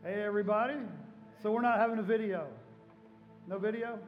Hey everybody. So we're not having a video. No video?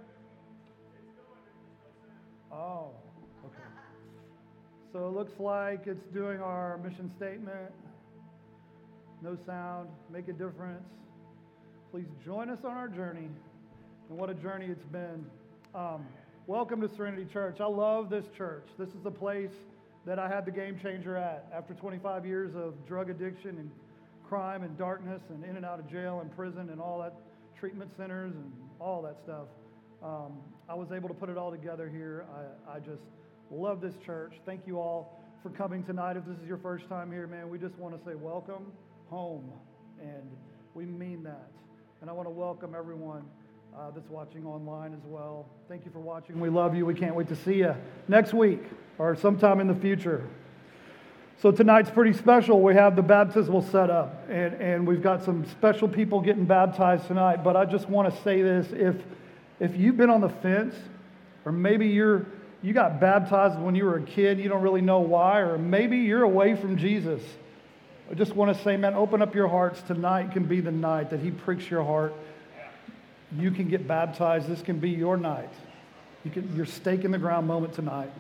Oh, okay. So it looks like it's doing our mission statement. No sound, make a difference. Please join us on our journey. And what a journey it's been. Welcome to Serenity Church. I love this church. This is the place that I had the game changer at after 25 years of drug addiction and crime and darkness and in and out of jail and prison and all that, treatment centers and all that stuff. I was able to put it all together here. I just love this church. Thank you all for coming tonight. If this is your first time here, man, we just want to say welcome home, and we mean that. And I want to welcome everyone that's watching online as well. Thank you for watching. We love you. We can't wait to see you next week or sometime in the future. So tonight's pretty special. We have the baptismal set up, and we've got some special people getting baptized tonight. But I just want to say this: if you've been on the fence, or maybe you got baptized when you were a kid, you don't really know why, or maybe you're away from Jesus, I just want to say, man, open up your hearts. Tonight can be the night that He pricks your heart. You can get baptized. This can be your night. Your stake in the ground moment tonight.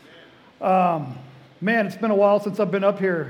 Man, it's been a while since I've been up here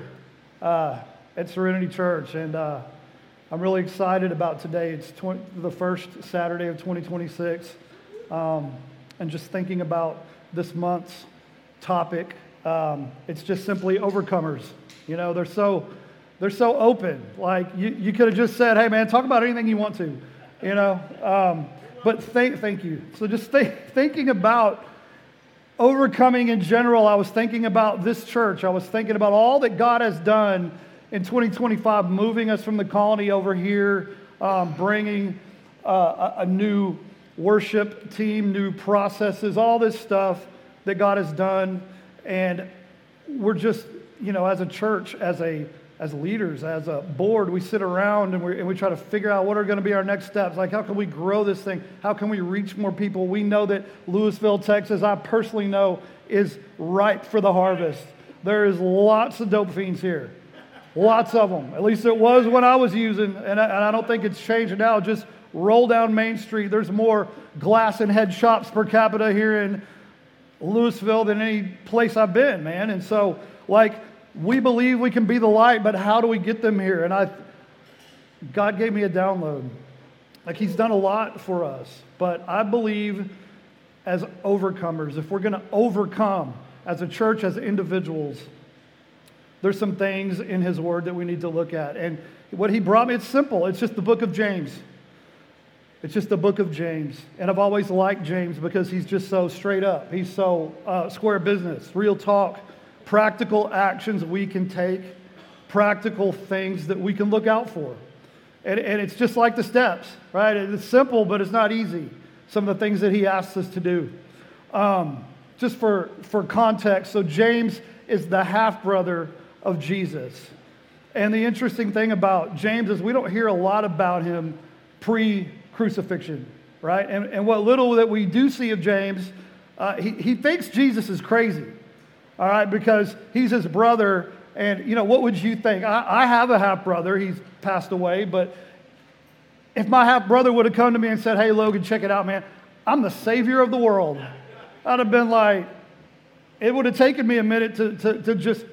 at Serenity Church, and I'm really excited about today. It's the first Saturday of 2026, and just thinking about this month's topic, it's just simply overcomers. You know, they're so open. Like you could have just said, "Hey, man, talk about anything you want to," you know. But thank you. So just thinking about overcoming in general, I was thinking about this church. I was thinking about all that God has done in 2025, moving us from the colony over here, bringing a new worship team, new processes, all this stuff that God has done. And we're just, you know, as a church, as leaders, as a board, we sit around and we try to figure out what are going to be our next steps. Like, how can we grow this thing? How can we reach more people? We know that Lewisville, Texas, I personally know, is ripe for the harvest. There is lots of dope fiends here. Lots of them. At least it was when I was using, and I don't think it's changing now. Just roll down Main Street. There's more glass and head shops per capita here in Lewisville than any place I've been, man. And so, like, we believe we can be the light, but how do we get them here? And God gave me a download. Like, He's done a lot for us. But I believe as overcomers, if we're going to overcome as a church, as individuals, there's some things in His Word that we need to look at. And what He brought me, it's simple. It's just the book of James. It's just the book of James. And I've always liked James because he's just so straight up. He's so square business, real talk. Practical actions we can take, practical things that we can look out for. And it's just like the steps, right? It's simple, but it's not easy. Some of the things that he asks us to do. Just for context, so James is the half-brother of Jesus. And the interesting thing about James is we don't hear a lot about him pre-crucifixion, right? And what little that we do see of James, he thinks Jesus is crazy. All right, because he's his brother, and, you know, what would you think? I have a half-brother. He's passed away, but if my half-brother would have come to me and said, "Hey, Logan, check it out, man. I'm the savior of the world," I'd have been like, it would have taken me a minute to just,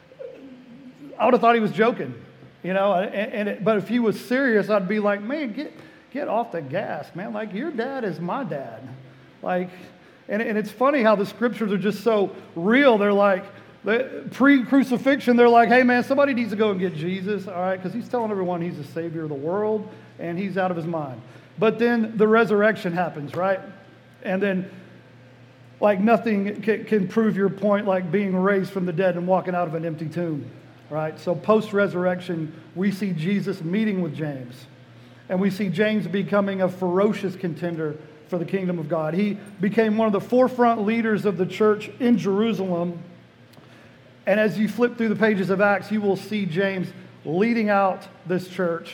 I would have thought he was joking, you know, but if he was serious, I'd be like, man, get off the gas, man. Like, your dad is my dad. Like, and it's funny how the scriptures are just so real. They're like, pre-crucifixion, they're like, hey, man, somebody needs to go and get Jesus, all right? Because he's telling everyone he's the savior of the world, and he's out of his mind. But then the resurrection happens, right? And then, like, nothing can prove your point like being raised from the dead and walking out of an empty tomb, right? So post-resurrection, we see Jesus meeting with James. And we see James becoming a ferocious contender for the kingdom of God. He became one of the forefront leaders of the church in Jerusalem. And as you flip through the pages of Acts, you will see James leading out this church.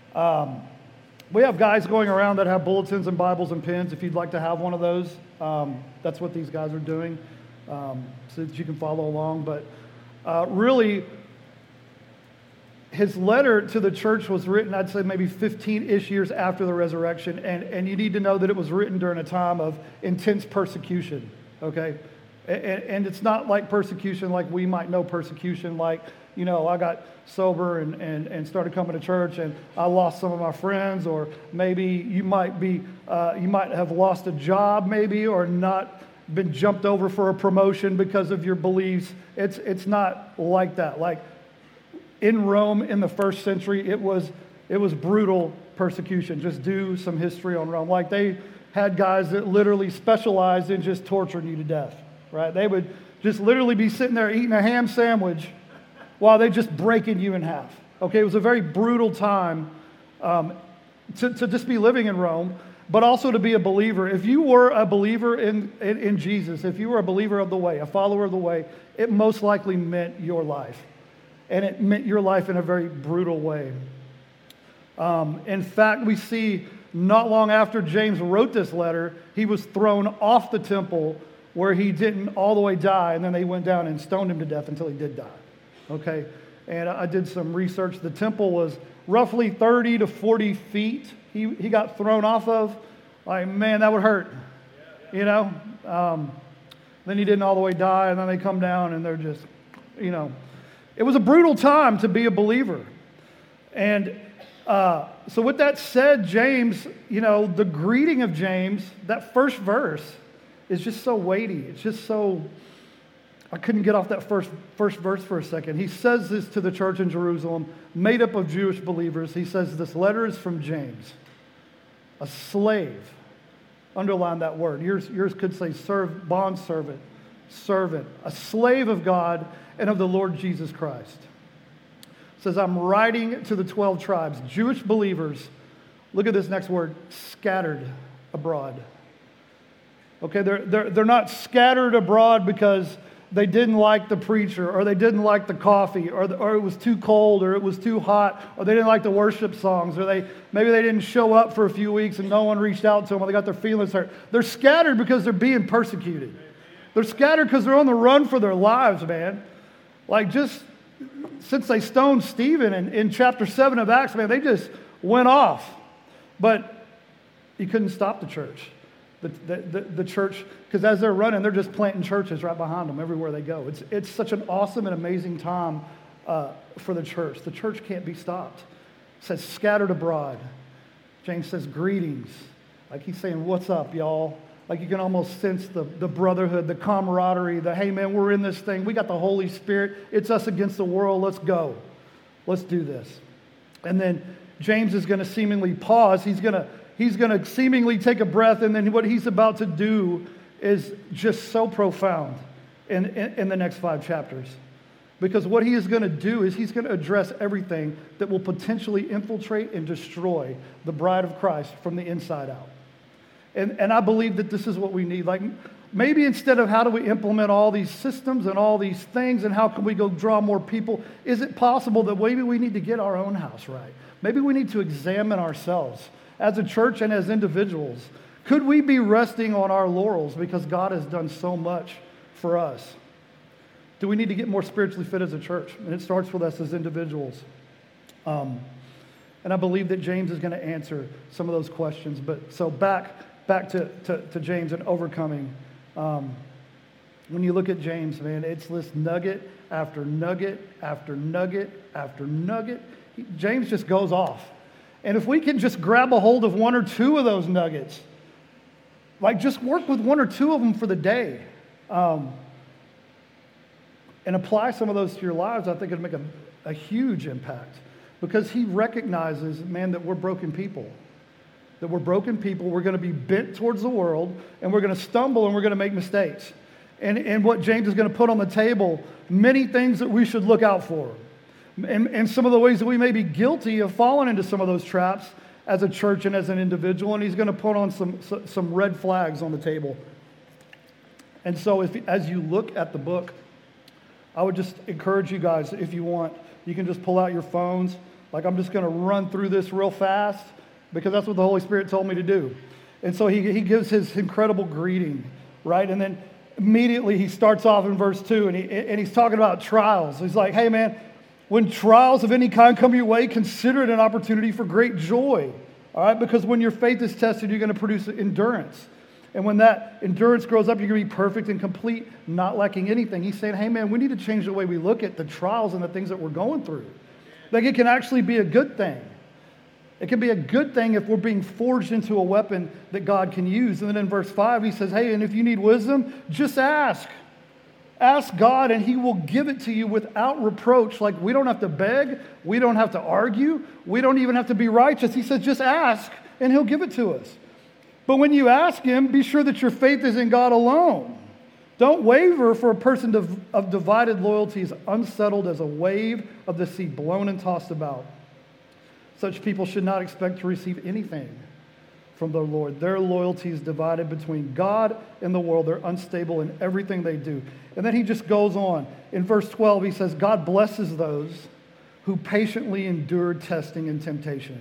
We have guys going around that have bulletins and Bibles and pens. If you'd like to have one of those, that's what these guys are doing, so that you can follow along. But really, his letter to the church was written, I'd say maybe 15-ish years after the resurrection, and you need to know that it was written during a time of intense persecution, okay? And it's not like persecution like we might know persecution, like, you know, I got sober and started coming to church and I lost some of my friends, or maybe you might have lost a job maybe, or not been jumped over for a promotion because of your beliefs. It's not like that. Like, in Rome in the first century, it was brutal persecution. Just do some history on Rome. Like, they had guys that literally specialized in just torturing you to death, right? They would just literally be sitting there eating a ham sandwich while they just breaking you in half. Okay, it was a very brutal time to just be living in Rome, but also to be a believer. If you were a believer in Jesus, if you were a believer of the way, a follower of the way, it most likely meant your life. And it meant your life in a very brutal way. In fact, we see not long after James wrote this letter, he was thrown off the temple where he didn't all the way die, and then they went down and stoned him to death until he did die. Okay? And I did some research. The temple was roughly 30 to 40 feet he got thrown off of. Like, man, that would hurt. You know? Then he didn't all the way die, and then they come down and they're just, you know. It was a brutal time to be a believer. And so with that said, James, you know, the greeting of James, that first verse is just so weighty. It's just so, I couldn't get off that first verse for a second. He says this to the church in Jerusalem, made up of Jewish believers. He says, this letter is from James, a slave. Underline that word. Yours could say bondservant, servant, a slave of God and of the Lord Jesus Christ. It says, I'm writing to the 12 tribes, Jewish believers. Look at this next word, scattered abroad. Okay, they're not scattered abroad because they didn't like the preacher, or they didn't like the coffee, or it was too cold, or it was too hot, or they didn't like the worship songs, or maybe they didn't show up for a few weeks and no one reached out to them, or they got their feelings hurt. They're scattered because they're being persecuted. They're scattered because they're on the run for their lives, man. Like, just since they stoned Stephen in chapter 7 of Acts, man, they just went off. But you couldn't stop the church. The church, because as they're running, they're just planting churches right behind them everywhere they go. It's such an awesome and amazing time for the church. The church can't be stopped. It says scattered abroad. James says greetings. Like, he's saying, what's up, y'all? Like, you can almost sense the brotherhood, the camaraderie, the, hey, man, we're in this thing. We got the Holy Spirit. It's us against the world. Let's go. Let's do this. And then James is going to seemingly pause. He's going to seemingly take a breath, and then what he's about to do is just so profound in the next 5 chapters. Because what he is going to do is he's going to address everything that will potentially infiltrate and destroy the bride of Christ from the inside out. And I believe that this is what we need. Like, maybe instead of how do we implement all these systems and all these things and how can we go draw more people, is it possible that maybe we need to get our own house right? Maybe we need to examine ourselves as a church and as individuals. Could we be resting on our laurels because God has done so much for us? Do we need to get more spiritually fit as a church? And it starts with us as individuals. And I believe that James is going to answer some of those questions. But so back to James and overcoming. When you look at James, man, it's this nugget after nugget after nugget after nugget. James just goes off. And if we can just grab a hold of 1 or 2 of those nuggets, like, just work with 1 or 2 of them for the day, and apply some of those to your lives, I think it'll make a huge impact. Because he recognizes, man, that we're broken people. That we're broken people, we're going to be bent towards the world, and we're going to stumble and we're going to make mistakes. And what James is going to put on the table, many things that we should look out for. And some of the ways that we may be guilty of falling into some of those traps as a church and as an individual, and he's going to put on some red flags on the table. And so as you look at the book, I would just encourage you guys, if you want, you can just pull out your phones. Like, I'm just going to run through this real fast because that's what the Holy Spirit told me to do. And so he gives his incredible greeting, right? And then immediately he starts off in verse 2, and he's talking about trials. He's like, hey, man, When trials of any kind come your way, consider it an opportunity for great joy. All right? Because when your faith is tested, you're going to produce endurance. And when that endurance grows up, you're going to be perfect and complete, not lacking anything. He's saying, hey, man, we need to change the way we look at the trials and the things that we're going through. Like, it can actually be a good thing. It can be a good thing if we're being forged into a weapon that God can use. And then in verse 5, he says, hey, and if you need wisdom, just ask. Ask God, and he will give it to you without reproach. Like, we don't have to beg. We don't have to argue. We don't even have to be righteous. He says, just ask, and he'll give it to us. But when you ask him, be sure that your faith is in God alone. Don't waver, for a person of divided loyalty is unsettled as a wave of the sea blown and tossed about. Such people should not expect to receive anything from the Lord. Their loyalty is divided between God and the world. They're unstable in everything they do. And then he just goes on. In verse 12, he says, God blesses those who patiently endure testing and temptation.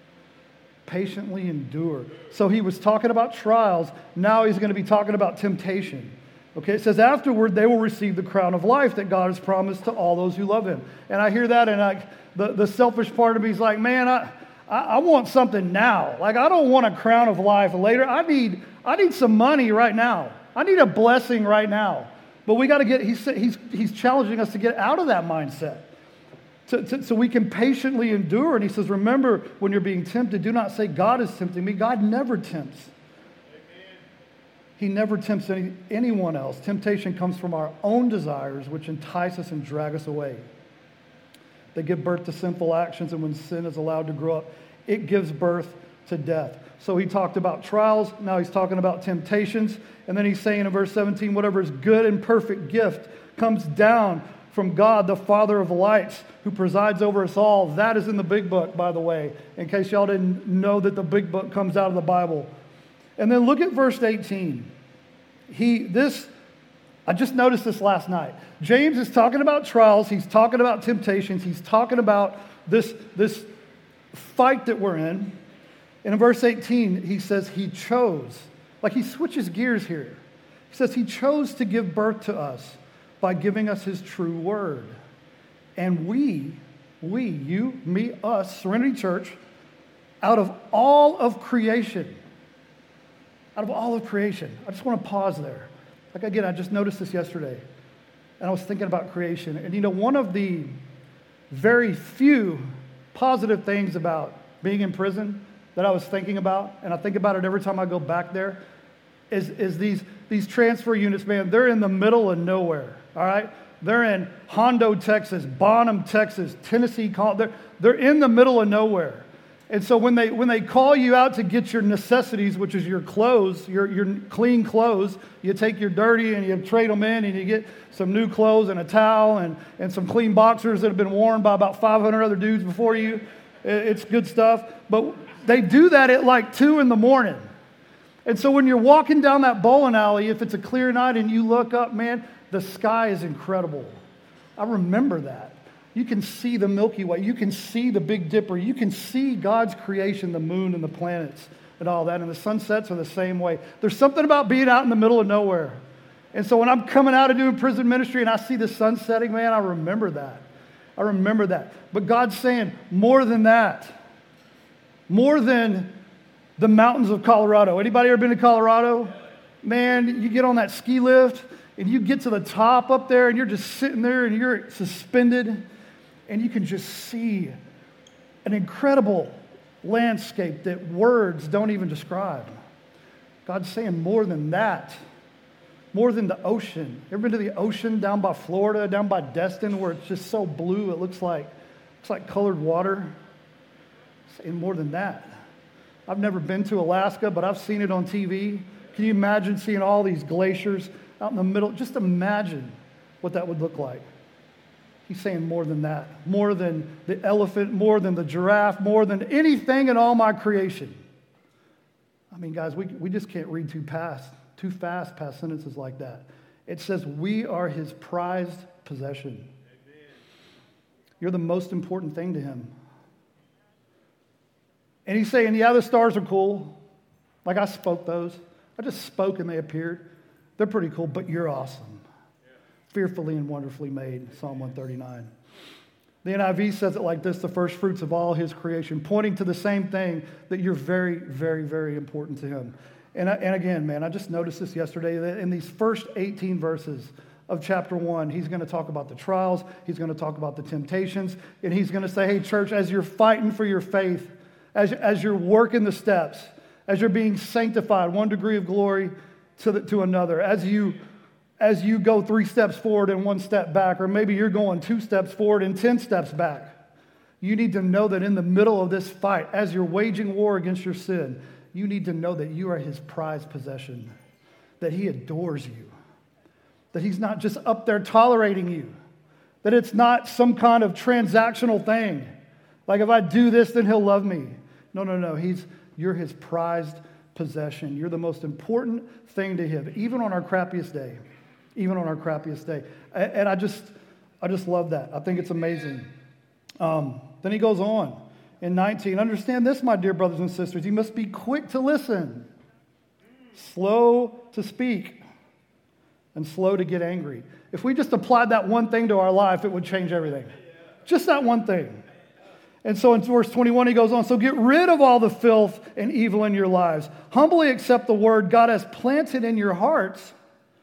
Patiently endure. So he was talking about trials. Now he's going to be talking about temptation. Okay, it says, afterward, they will receive the crown of life that God has promised to all those who love him. And I hear that, and the selfish part of me is like, man, I want something now. Like, I don't want a crown of life later. I need some money right now. I need a blessing right now. But we got to get, he's challenging us to get out of that mindset. So we can patiently endure. And he says, remember, when you're being tempted, do not say, God is tempting me. God never tempts. Amen. He never tempts anyone else. Temptation comes from our own desires, which entice us and drag us away. They give birth to sinful actions, and when sin is allowed to grow up, it gives birth to death. So he talked about trials. Now he's talking about temptations. And then he's saying in verse 17, whatever is good and perfect gift comes down from God, the Father of lights, who presides over us all. That is in the big book, by the way, in case y'all didn't know that the big book comes out of the Bible. And then look at verse 18. I just noticed this last night. James is talking about trials. He's talking about temptations. He's talking about this fight that we're in. And in verse 18, he says he chose. Like, he switches gears here. He says he chose to give birth to us by giving us his true word. And we, you, me, us, Serenity Church, out of all of creation, I just want to pause there. Like, again, I just noticed this yesterday, and I was thinking about creation. And one of the very few positive things about being in prison that I was thinking about, and I think about it every time I go back there, is these transfer units, man. They're in the middle of nowhere. All right? They're in Hondo, Texas, Bonham, Texas, Tennessee. They're in the middle of nowhere. And so when they call you out to get your necessities, which is your clothes, your clean clothes, you take your dirty and you trade them in, and you get some new clothes and a towel and some clean boxers that have been worn by about 500 other dudes before you. It's good stuff. But they do that at like 2 a.m. And so when you're walking down that bowling alley, if it's a clear night and you look up, man, the sky is incredible. I remember that. You can see the Milky Way. You can see the Big Dipper. You can see God's creation, the moon and the planets and all that. And the sunsets are the same way. There's something about being out in the middle of nowhere. And so when I'm coming out of doing prison ministry and I see the sun setting, man, I remember that. I remember that. But God's saying more than that. More than the mountains of Colorado. Anybody ever been to Colorado? Man, you get on that ski lift and you get to the top up there and you're just sitting there and you're suspended and you can just see an incredible landscape that words don't even describe. God's saying more than that. More than the ocean. Ever been to the ocean down by Florida, down by Destin, where it's just so blue it looks like colored water? Saying more than that. I've never been to Alaska, but I've seen it on TV. Can you imagine seeing all these glaciers out in the middle? Just imagine what that would look like. He's saying more than that. More than the elephant, more than the giraffe, more than anything in all my creation. I mean, guys, we just can't read too fast past sentences like that. It says we are his prized possession. Amen. You're the most important thing to him. And he's saying, yeah, the stars are cool. Like, I spoke those. I just spoke and they appeared. They're pretty cool, but you're awesome. Yeah. Fearfully and wonderfully made, Psalm 139. The NIV says it like this: the first fruits of all his creation, pointing to the same thing, that you're very, very, very important to him. And again, man, I just noticed this yesterday, that in these first 18 verses of chapter 1, he's going to talk about the trials, he's going to talk about the temptations, and he's going to say, hey, church, as you're fighting for your faith, as you're working the steps, as you're being sanctified, one degree of glory to another, as you go 3 steps forward and 1 step back, or maybe you're going 2 steps forward and 10 steps back, you need to know that in the middle of this fight, as you're waging war against your sin, you need to know that you are his prized possession, that he adores you, that he's not just up there tolerating you, that it's not some kind of transactional thing. Like, if I do this, then he'll love me. No. You're his prized possession. You're the most important thing to him, even on our crappiest day. Even on our crappiest day. And I just love that. I think it's amazing. Then he goes on in 19. Understand this, my dear brothers and sisters. You must be quick to listen, slow to speak, and slow to get angry. If we just applied that one thing to our life, it would change everything. Just that one thing. And so in verse 21, he goes on, so get rid of all the filth and evil in your lives. Humbly accept the word God has planted in your hearts,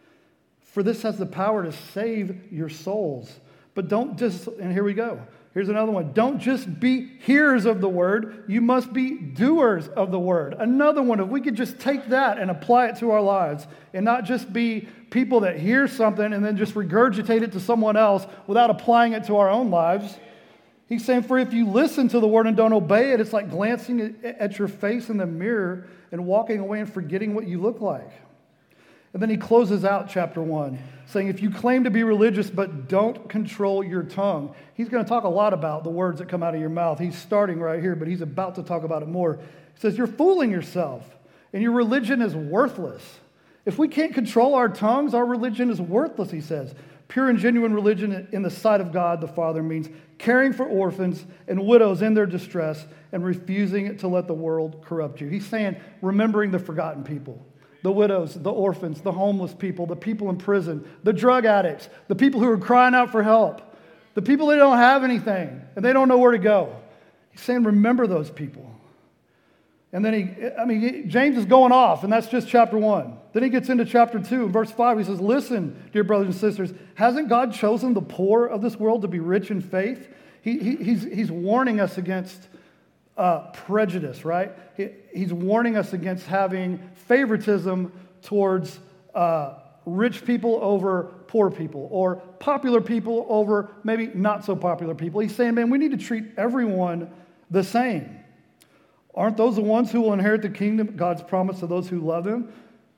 for this has the power to save your souls. But don't just, and here we go. Here's another one. Don't just be hearers of the word. You must be doers of the word. Another one, if we could just take that and apply it to our lives and not just be people that hear something and then just regurgitate it to someone else without applying it to our own lives. He's saying, for if you listen to the word and don't obey it, it's like glancing at your face in the mirror and walking away and forgetting what you look like. And then he closes out chapter 1, saying, if you claim to be religious but don't control your tongue. He's going to talk a lot about the words that come out of your mouth. He's starting right here, but he's about to talk about it more. He says, you're fooling yourself, and your religion is worthless. If we can't control our tongues, our religion is worthless, he says. Pure and genuine religion in the sight of God the Father means caring for orphans and widows in their distress and refusing to let the world corrupt you. He's saying, remembering the forgotten people, the widows, the orphans, the homeless people, the people in prison, the drug addicts, the people who are crying out for help, the people that don't have anything and they don't know where to go. He's saying, remember those people. And then James is going off, and that's just chapter 1. Then he gets into chapter 2, and verse 5, he says, listen, dear brothers and sisters, hasn't God chosen the poor of this world to be rich in faith? He's warning us against prejudice, right? He's warning us against having favoritism towards rich people over poor people, or popular people over maybe not so popular people. He's saying, man, we need to treat everyone the same. Aren't those the ones who will inherit the kingdom, God's promise to those who love him?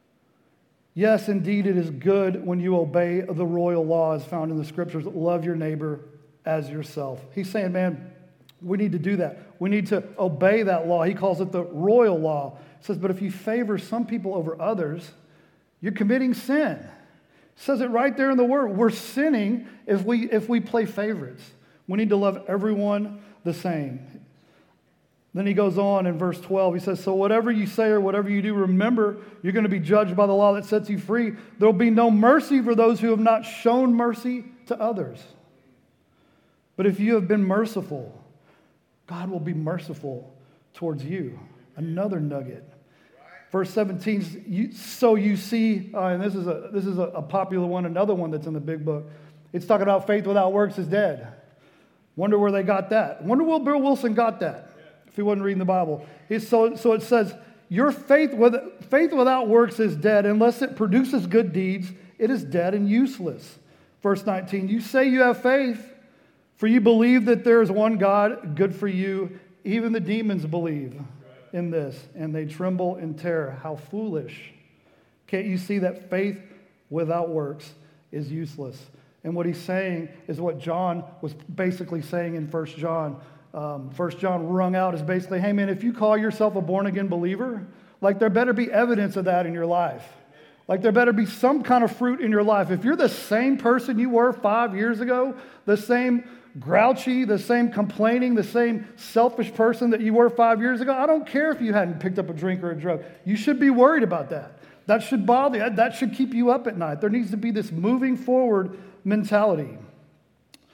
Yes, indeed, it is good when you obey the royal laws found in the scriptures. Love your neighbor as yourself. He's saying, man, we need to do that. We need to obey that law. He calls it the royal law. He says, but if you favor some people over others, you're committing sin. It says it right there in the word. We're sinning if we play favorites. We need to love everyone the same. Then he goes on in verse 12. He says, so whatever you say or whatever you do, remember, you're going to be judged by the law that sets you free. There will be no mercy for those who have not shown mercy to others. But if you have been merciful, God will be merciful towards you. Another nugget. Verse 17, so you see, and this is a popular one, another one that's in the big book. It's talking about faith without works is dead. Wonder where they got that. Wonder where Bill Wilson got that. If he wasn't reading the Bible. So it says, your faith without works is dead. Unless it produces good deeds, it is dead and useless. Verse 19, you say you have faith, for you believe that there is one God. Good for you. Even the demons believe in this, and they tremble in terror. How foolish. Can't you see that faith without works is useless? And what he's saying is what John was basically saying in 1 John. 1 John wrung out is basically, hey man, if you call yourself a born-again believer, like there better be evidence of that in your life. Like there better be some kind of fruit in your life. If you're the same person you were 5 years ago, the same grouchy, the same complaining, the same selfish person that you were 5 years ago, I don't care if you hadn't picked up a drink or a drug. You should be worried about that. That should bother you. That should keep you up at night. There needs to be this moving forward mentality.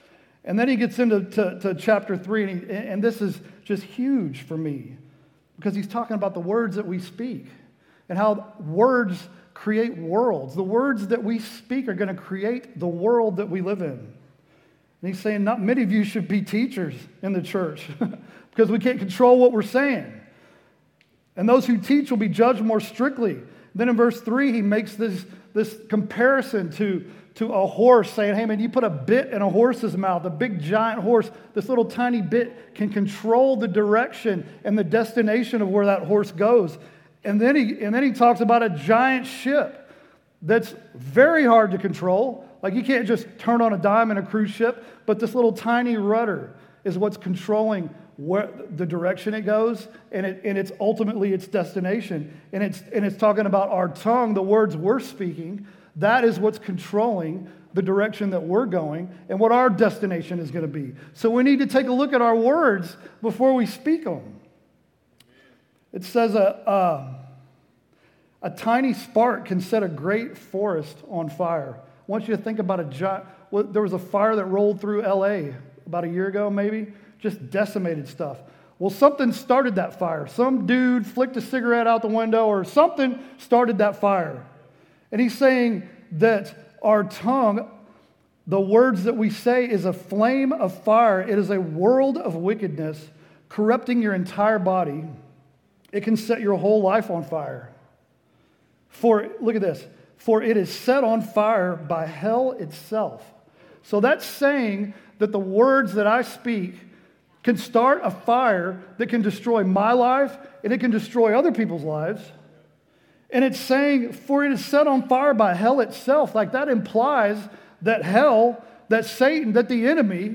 And then he gets into to chapter 3, and this is just huge for me because he's talking about the words that we speak and how words create worlds. The words that we speak are going to create the world that we live in. And he's saying not many of you should be teachers in the church because we can't control what we're saying. And those who teach will be judged more strictly. Then in verse 3, he makes this comparison to a horse, saying, hey man, you put a bit in a horse's mouth, a big giant horse, this little tiny bit can control the direction and the destination of where that horse goes. And then he talks about a giant ship that's very hard to control. Like you can't just turn on a dime in a cruise ship, but this little tiny rudder is what's controlling where the direction it goes, and it's ultimately its destination. And it's talking about our tongue, the words we're speaking. That is what's controlling the direction that we're going and what our destination is going to be. So we need to take a look at our words before we speak them. It says a tiny spark can set a great forest on fire. I want you to think about there was a fire that rolled through LA about a year ago maybe, just decimated stuff. Well, something started that fire. Some dude flicked a cigarette out the window or something started that fire. And he's saying that our tongue, the words that we say, is a flame of fire. It is a world of wickedness, corrupting your entire body. It can set your whole life on fire. Look at this, for it is set on fire by hell itself. So that's saying that the words that I speak can start a fire that can destroy my life and it can destroy other people's lives. And it's saying, for it is set on fire by hell itself. Like that implies that hell, that Satan, that the enemy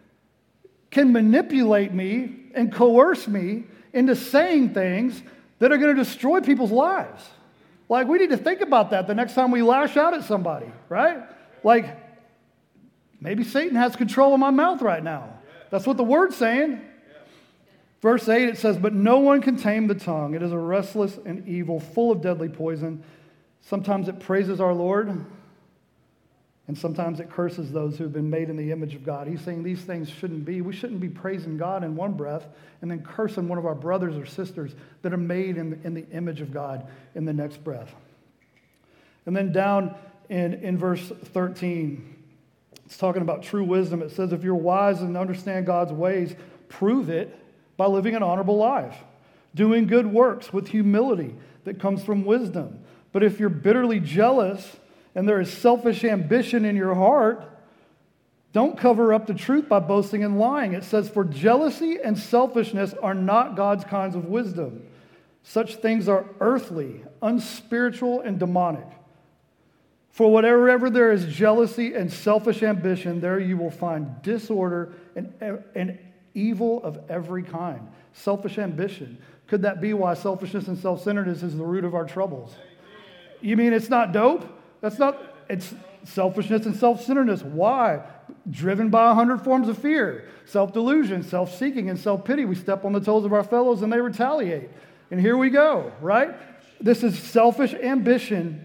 can manipulate me and coerce me into saying things that are going to destroy people's lives. Like we need to think about that the next time we lash out at somebody, right? Like maybe Satan has control of my mouth right now. That's what the word's saying. Verse 8, it says, but no one can tame the tongue. It is a restless and evil, full of deadly poison. Sometimes it praises our Lord, and sometimes it curses those who have been made in the image of God. He's saying these things shouldn't be. We shouldn't be praising God in one breath and then cursing one of our brothers or sisters that are made in the image of God in the next breath. And then down in verse 13, it's talking about true wisdom. It says, if you're wise and understand God's ways, prove it by living an honorable life, doing good works with humility that comes from wisdom. But if you're bitterly jealous and there is selfish ambition in your heart, don't cover up the truth by boasting and lying. It says, for jealousy and selfishness are not God's kinds of wisdom. Such things are earthly, unspiritual, and demonic. For wherever there is jealousy and selfish ambition, there you will find disorder and evil of every kind. Selfish ambition. Could that be why selfishness and self-centeredness is the root of our troubles? You mean it's not dope? It's selfishness and self-centeredness. Why? Driven by 100 forms of fear. Self-delusion, self-seeking, and self-pity. We step on the toes of our fellows and they retaliate. And here we go, right? This is selfish ambition.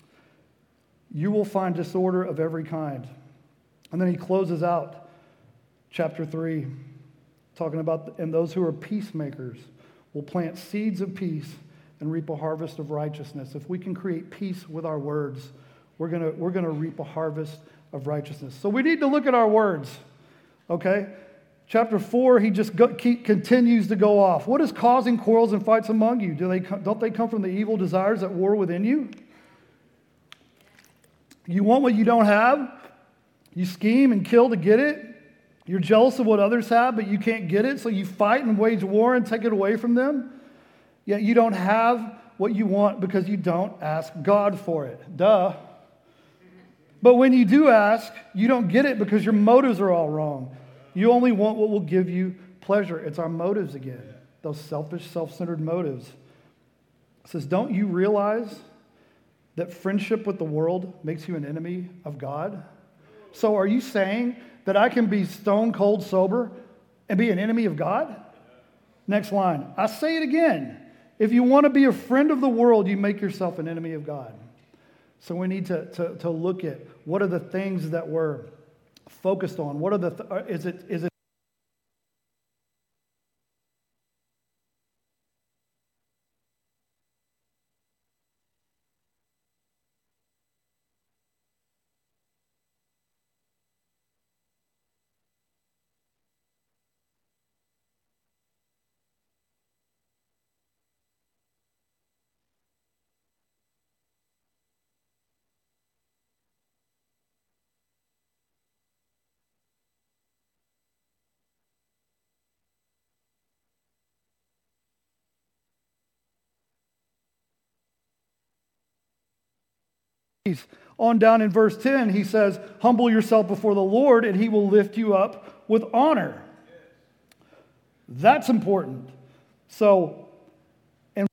You will find disorder of every kind. And then he closes out chapter 3, talking about, and those who are peacemakers will plant seeds of peace and reap a harvest of righteousness. If we can create peace with our words, we're gonna reap a harvest of righteousness. So we need to look at our words, okay? Chapter 4, he just continues to go off. What is causing quarrels and fights among you? Don't they come from the evil desires at war within you? You want what you don't have. You scheme and kill to get it. You're jealous of what others have, but you can't get it, so you fight and wage war and take it away from them. Yet you don't have what you want because you don't ask God for it. Duh. But when you do ask, you don't get it because your motives are all wrong. You only want what will give you pleasure. It's our motives again, those selfish, self-centered motives. It says, don't you realize that friendship with the world makes you an enemy of God? So are you saying that I can be stone cold sober and be an enemy of God? Next line. I say it again. If you want to be a friend of the world, you make yourself an enemy of God. So we need to look at what are the things that we're focused on? What are is it on down in verse 10, he says, humble yourself before the Lord and he will lift you up with honor. That's important. So, and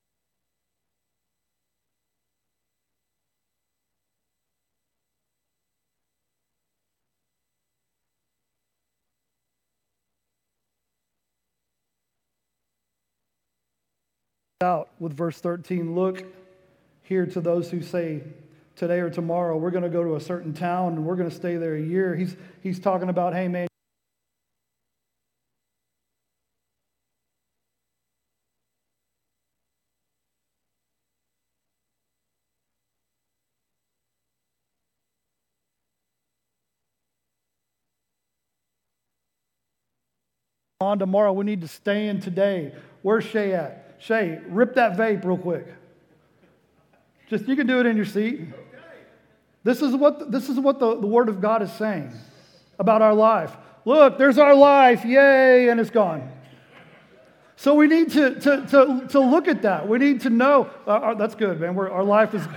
out with verse 13, look here to those who say, today or tomorrow, we're going to go to a certain town and we're going to stay there a year. He's talking about, hey, man, on tomorrow, we need to stay in today. Where's Shay at? Shay, rip that vape real quick. Just, you can do it in your seat. This is what the Word of God is saying about our life. Look, there's our life, yay, and it's gone. So we need to look at that. We need to know. That's good, man. Our life is.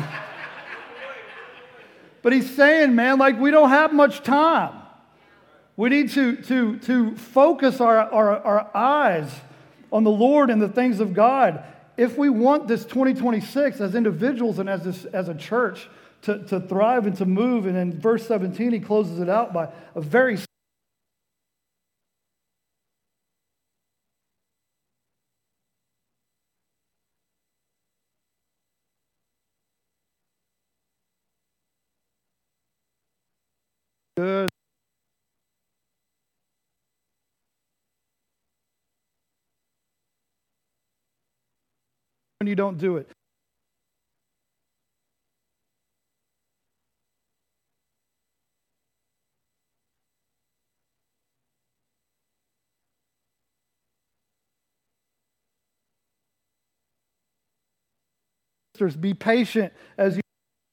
But he's saying, man, like we don't have much time. We need to focus our eyes on the Lord and the things of God. If we want this 2026 as individuals and as a church to thrive and to move, and in verse 17 he closes it out by a very good. When you don't do it. Be patient as you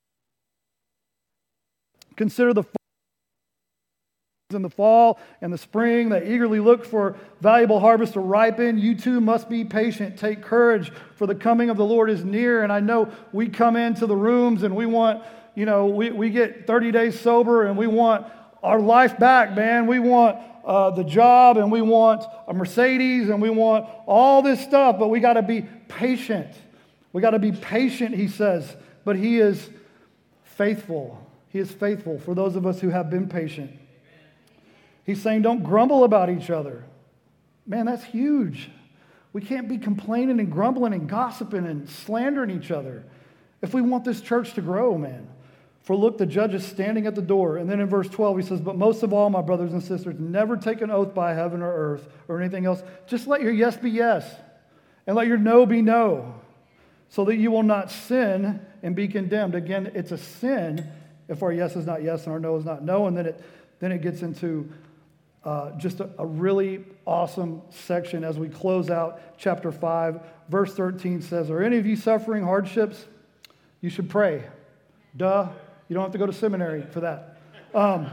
consider the in the fall and the spring that eagerly look for valuable harvest to ripen. You too must be patient. Take courage, for the coming of the Lord is near. And I know we come into the rooms and we want, we get 30 days sober and we want our life back, man. We want the job and we want a Mercedes and we want all this stuff, but we got to be patient. We got to be patient, he says, but he is faithful. He is faithful for those of us who have been patient. He's saying don't grumble about each other. Man, that's huge. We can't be complaining and grumbling and gossiping and slandering each other if we want this church to grow, man. For look, the judge is standing at the door. And then in verse 12 he says, but most of all, my brothers and sisters, never take an oath by heaven or earth or anything else. Just let your yes be yes and let your no be no, so that you will not sin and be condemned. Again, it's a sin if our yes is not yes and our no is not no. And then it gets into just a really awesome section as we close out chapter 5. Verse 13 says, are any of you suffering hardships? You should pray. Duh. You don't have to go to seminary for that. Are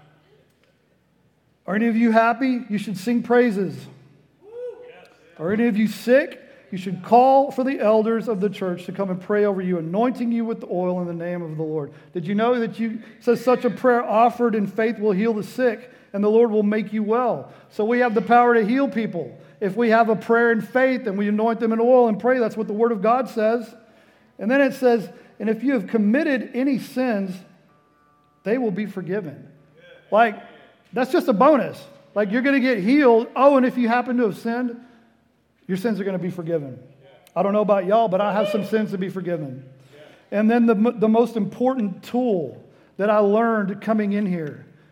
any of you happy? You should sing praises. Are any of you sick? You should call for the elders of the church to come and pray over you, anointing you with the oil in the name of the Lord. Did you know that says such a prayer offered in faith will heal the sick, and the Lord will make you well? So we have the power to heal people. If we have a prayer in faith and we anoint them in oil and pray, that's what the Word of God says. And then it says, and if you have committed any sins, they will be forgiven. Like, that's just a bonus. Like, you're going to get healed. Oh, and if you happen to have sinned, your sins are going to be forgiven. I don't know about y'all, but I have some sins to be forgiven. And then the most important tool that I learned coming in here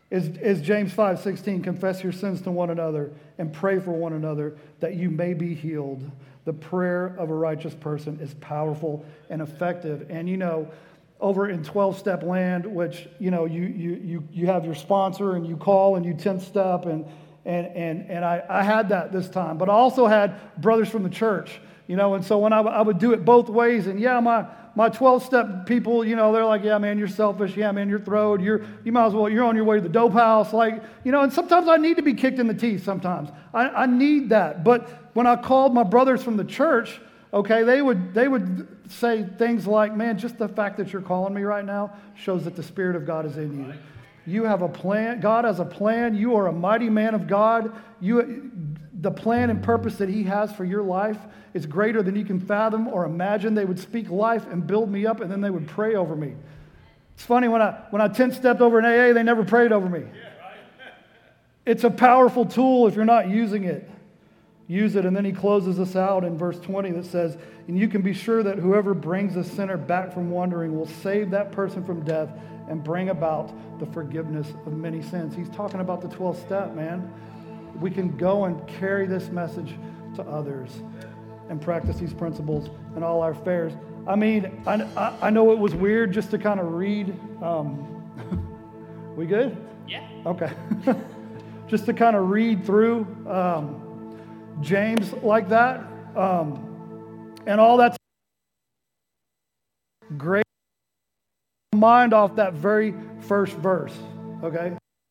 Is James 5:16, confess your sins to one another and pray for one another that you may be healed. The prayer of a righteous person is powerful and effective. And over in 12-step land, which you have your sponsor and you call and you 10-step and I had that this time, but I also had brothers from the church, and so when I would do it both ways, and my 12-step people, they're like, yeah, man, you're selfish. Yeah, man, you're throwed. You might as well, you're on your way to the dope house. And sometimes I need to be kicked in the teeth sometimes. I need that. But when I called my brothers from the church, okay, they would say things like, man, just the fact that you're calling me right now shows that the Spirit of God is in you. You have a plan. God has a plan. You are a mighty man of God. The plan and purpose that He has for your life is greater than you can fathom or imagine. They would speak life and build me up, and then they would pray over me. It's funny, when I 10-stepped over in AA, they never prayed over me. It's a powerful tool if you're not using it. Use it. And then he closes us out in verse 20 that says, and you can be sure that whoever brings a sinner back from wandering will save that person from death and bring about the forgiveness of many sins. He's talking about the 12th step, man. We can go and carry this message to others and practice these principles in all our affairs. I mean, I know it was weird just to kind of read. We good? Yeah. Okay. Just to kind of read through James like that. And all that's great. Mind off that very first verse, okay?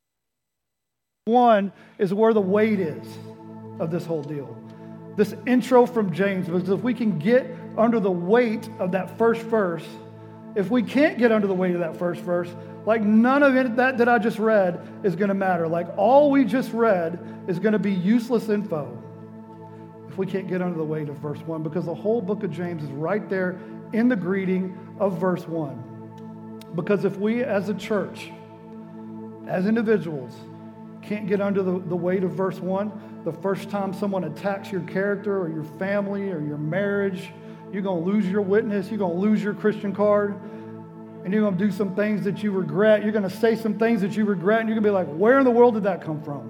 One is where the weight is of this whole deal. This intro from James, because if we can get under the weight of that first verse, if we can't get under the weight of that first verse, like none of it that I just read is going to matter. Like all we just read is going to be useless info if we can't get under the weight of verse 1, because the whole book of James is right there in the greeting of verse 1. Because if we as a church, as individuals, can't get under the weight of verse 1, the first time someone attacks your character or your family or your marriage, you're going to lose your witness, you're going to lose your Christian card, and you're going to do some things that you regret. You're going to say some things that you regret, and you're going to be like, where in the world did that come from?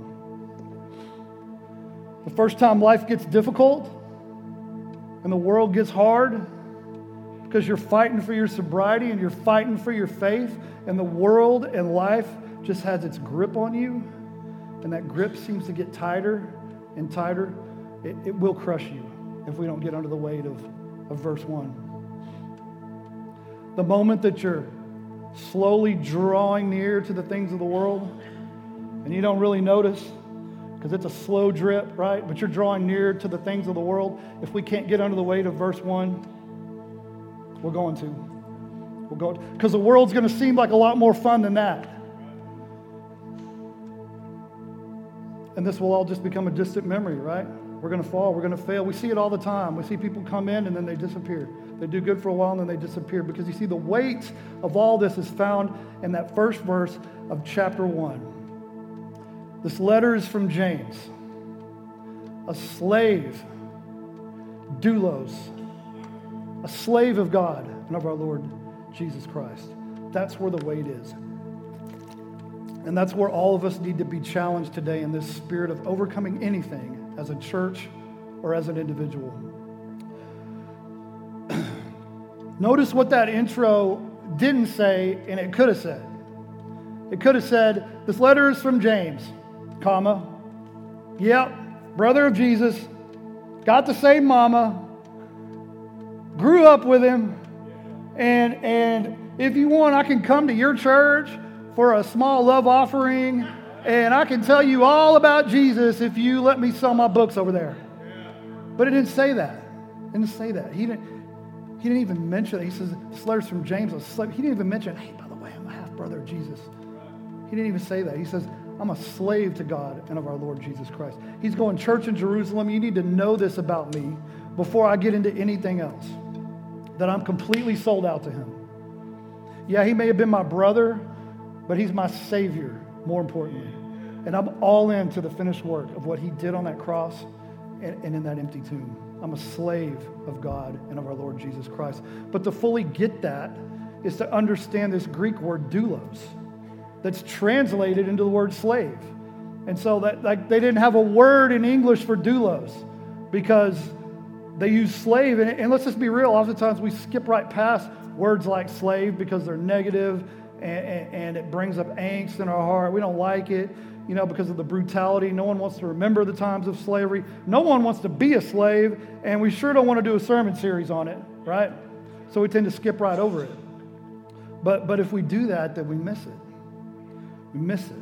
The first time life gets difficult and the world gets hard because you're fighting for your sobriety and you're fighting for your faith, and the world and life just has its grip on you, and that grip seems to get tighter and tighter, it will crush you if we don't get under the weight of verse 1. The moment that you're slowly drawing near to the things of the world and you don't really notice because it's a slow drip, right? But you're drawing near to the things of the world. If we can't get under the weight of verse 1, we're going to. We'll go, because the world's going to seem like a lot more fun than that. And this will all just become a distant memory, right? We're going to fall. We're going to fail. We see it all the time. We see people come in and then they disappear. They do good for a while and then they disappear, because you see the weight of all this is found in that first verse of chapter 1. This letter is from James, a slave, doulos, a slave of God and of our Lord Jesus Christ. That's where the weight is. And that's where all of us need to be challenged today, in this spirit of overcoming anything as a church or as an individual. Notice what that intro didn't say, and it could have said. It could have said, this letter is from James, comma, yep, brother of Jesus, got the same mama, grew up with him, and if you want, I can come to your church for a small love offering, and I can tell you all about Jesus if you let me sell my books over there. But it didn't say that. It didn't say that. He didn't even mention it. He says, this letter's from James. He didn't even mention, hey, by the way, I'm a half-brother of Jesus. He didn't even say that. He says, I'm a slave to God and of our Lord Jesus Christ. He's going, church in Jerusalem, you need to know this about me before I get into anything else, that I'm completely sold out to him. Yeah, he may have been my brother, but he's my Savior, more importantly. And I'm all in to the finished work of what he did on that cross and in that empty tomb. I'm a slave of God and of our Lord Jesus Christ. But to fully get that is to understand this Greek word doulos that's translated into the word slave. And so that, like, they didn't have a word in English for doulos because they use slave. And let's just be real, oftentimes we skip right past words like slave because they're negative and it brings up angst in our heart. We don't like it, because of the brutality. No one wants to remember the times of slavery. No one wants to be a slave, and we sure don't want to do a sermon series on it, right? So we tend to skip right over it. But if we do that, then we miss it. We miss it.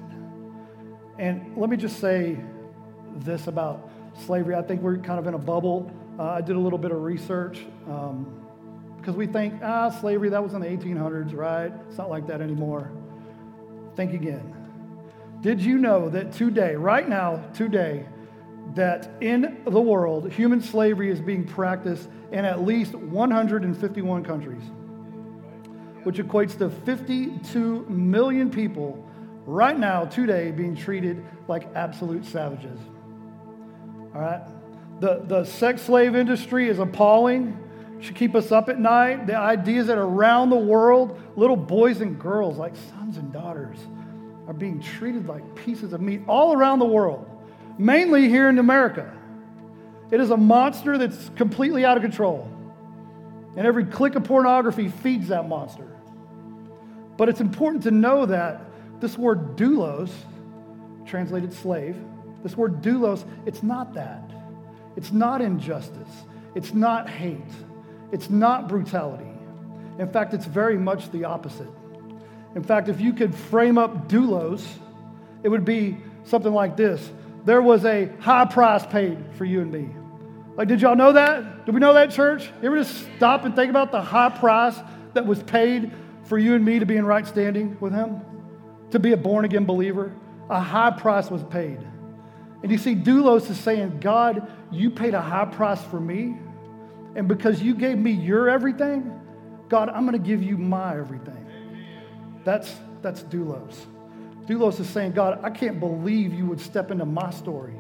And let me just say this about slavery. I think we're kind of in a bubble. I did a little bit of research because we think, slavery, that was in the 1800s, right? It's not like that anymore. Think again. Did you know that today, right now, that in the world, human slavery is being practiced in at least 151 countries, which equates to 52 million people right now, today, being treated like absolute savages. All right? The sex slave industry is appalling. Should keep us up at night. The ideas that around the world, little boys and girls, like sons and daughters, are being treated like pieces of meat all around the world, mainly here in America. It is a monster that's completely out of control. And every click of pornography feeds that monster. But it's important to know that this word doulos, translated slave, this word doulos, it's not that. It's not injustice. It's not hate. It's not brutality. In fact, it's very much the opposite. In fact, if you could frame up doulos, it would be something like this. There was a high price paid for you and me. Like, did y'all know that? Did we know that, church? You ever just stop and think about the high price that was paid for you and me to be in right standing with him? To be a born-again believer? A high price was paid. And you see, doulos is saying, God, you paid a high price for me, and because you gave me your everything, God, I'm going to give you my everything. That's doulos. Doulos is saying, God, I can't believe you would step into my story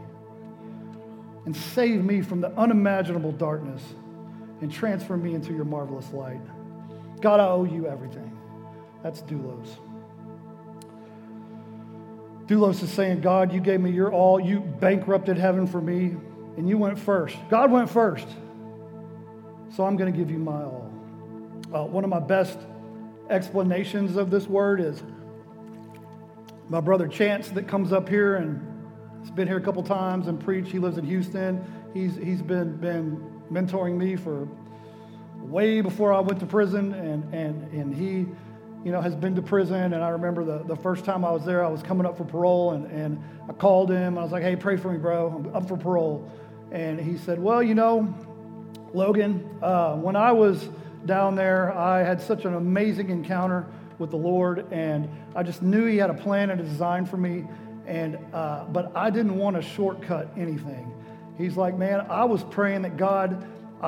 and save me from the unimaginable darkness and transfer me into your marvelous light. God, I owe you everything. That's doulos. Doulos is saying, God, you gave me your all. You bankrupted heaven for me, and you went first. God went first. So I'm going to give you my all. One of my best explanations of this word is my brother Chance that comes up here and has been here a couple times and preached. He lives in Houston. He's been mentoring me for way before I went to prison, and he has been to prison. And I remember the first time I was there, I was coming up for parole, and I called him. I was like, hey, pray for me, bro. I'm up for parole. And he said, well, Logan, when I was down there, I had such an amazing encounter with the Lord, and I just knew he had a plan and a design for me, but I didn't want to shortcut anything. He's like, man, I was praying that God,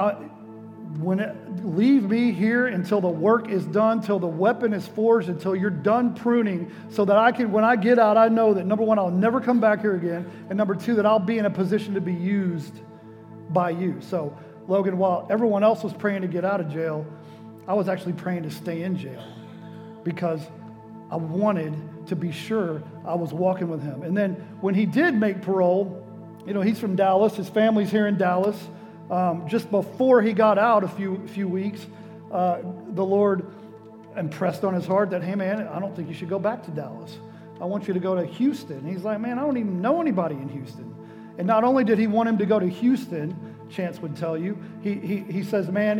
leave me here until the work is done, till the weapon is forged, until you're done pruning, so that when I get out, I know that, number one, I'll never come back here again, and number two, that I'll be in a position to be used by you. So, Logan, while everyone else was praying to get out of jail, I was actually praying to stay in jail because I wanted to be sure I was walking with him. And then when he did make parole, he's from Dallas. His family's here in Dallas. Just before he got out a few weeks, the Lord impressed on his heart that, hey, man, I don't think you should go back to Dallas. I want you to go to Houston. And he's like, man, I don't even know anybody in Houston. And not only did he want him to go to Houston, Chance would tell you, he says, man,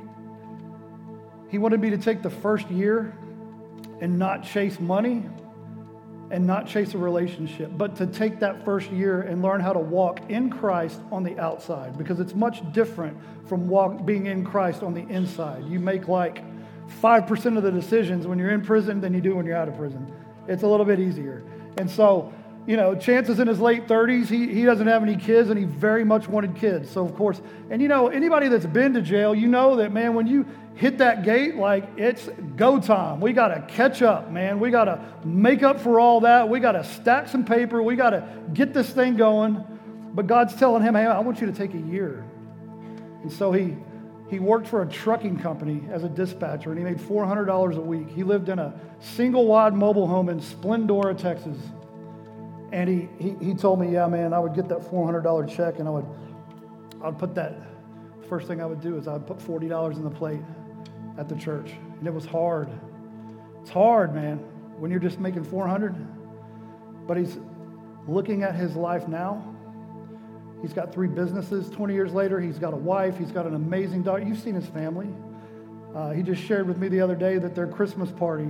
he wanted me to take the first year and not chase money and not chase a relationship, but to take that first year and learn how to walk in Christ on the outside, because it's much different from being in Christ on the inside. You make like 5% of the decisions when you're in prison than you do when you're out of prison. It's a little bit easier. And so, Chance is in his late 30s. He doesn't have any kids, and he very much wanted kids. So, of course, and anybody that's been to jail, that, man, when you hit that gate, like, it's go time. We got to catch up, man. We got to make up for all that. We got to stack some paper. We got to get this thing going. But God's telling him, hey, I want you to take a year. And so he He worked for a trucking company as a dispatcher, and he made $400 a week. He lived in a single-wide mobile home in Splendora, Texas. And he told me, yeah, man, I would get that $400 check, and I'd put that, first thing I would do is I'd put $40 in the plate at the church. And it was hard. It's hard, man, when you're just making $400. But he's looking at his life now. He's got 3 businesses. 20 years later, he's got a wife. He's got an amazing daughter. You've seen his family. He just shared with me the other day that their Christmas party,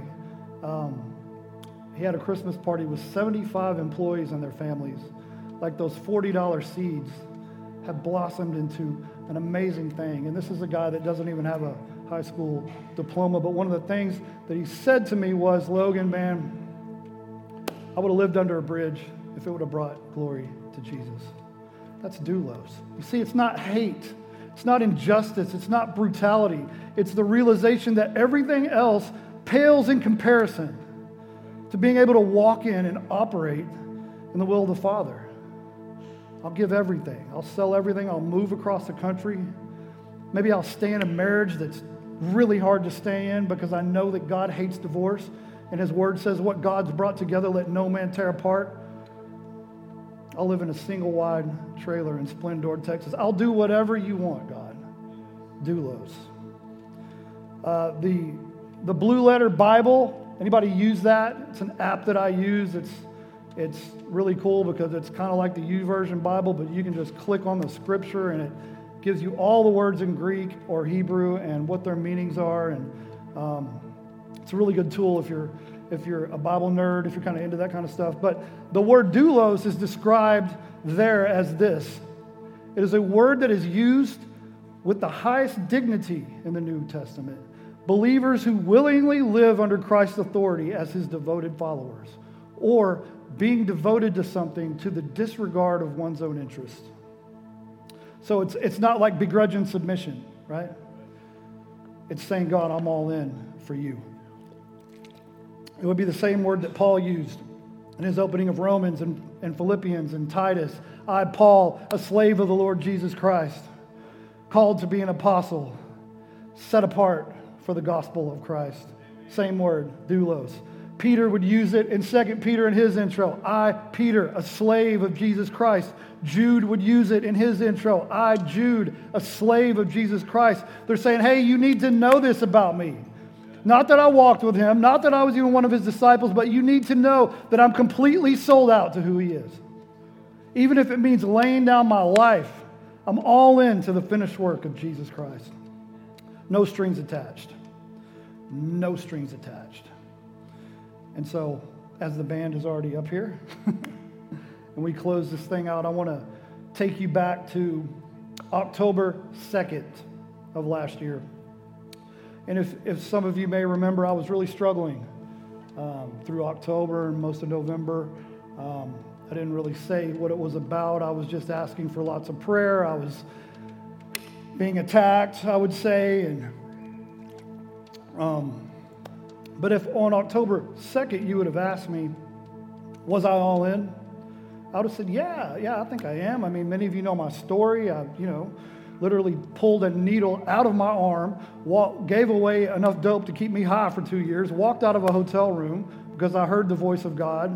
he had a Christmas party with 75 employees and their families. Like those $40 seeds have blossomed into an amazing thing. And this is a guy that doesn't even have a high school diploma. But one of the things that he said to me was, Logan, man, I would have lived under a bridge if it would have brought glory to Jesus. That's doulos. You see, it's not hate. It's not injustice. It's not brutality. It's the realization that everything else pales in comparison to being able to walk in and operate in the will of the Father. I'll give everything. I'll sell everything. I'll move across the country. Maybe I'll stay in a marriage that's really hard to stay in because I know that God hates divorce. And his word says, what God's brought together, let no man tear apart. I'll live in a single-wide trailer in Splendora, Texas. I'll do whatever you want, God. Doulos. The Blue Letter Bible, anybody use that? It's an app that I use. It's really cool because it's kind of like the YouVersion Bible, but you can just click on the scripture and it gives you all the words in Greek or Hebrew and what their meanings are. And it's a really good tool if you're a Bible nerd, if you're kind of into that kind of stuff. But the word doulos is described there as this. It is a word that is used with the highest dignity in the New Testament. Believers who willingly live under Christ's authority as his devoted followers, or being devoted to something to the disregard of one's own interest. So it's not like begrudging submission, right? It's saying, God, I'm all in for you. It would be the same word that Paul used in his opening of Romans and Philippians and Titus. I, Paul, a slave of the Lord Jesus Christ, called to be an apostle, set apart for the gospel of Christ. Same word, doulos. Peter would use it in 2 Peter in his intro. I, Peter, a slave of Jesus Christ. Jude would use it in his intro. I, Jude, a slave of Jesus Christ. They're saying, hey, you need to know this about me. Not that I walked with him, not that I was even one of his disciples, but you need to know that I'm completely sold out to who he is. Even if it means laying down my life, I'm all in to the finished work of Jesus Christ. No strings attached. No strings attached. And so, as the band is already up here, and we close this thing out, I want to take you back to October 2nd of last year. And if some of you may remember, I was really struggling through October and most of November. I didn't really say what it was about. I was just asking for lots of prayer. I was being attacked, I would say. But if on October 2nd you would have asked me, was I all in? I would have said, yeah, I think I am. I mean, many of you know my story. I, literally pulled a needle out of my arm, gave away enough dope to keep me high for 2 years, walked out of a hotel room because I heard the voice of God,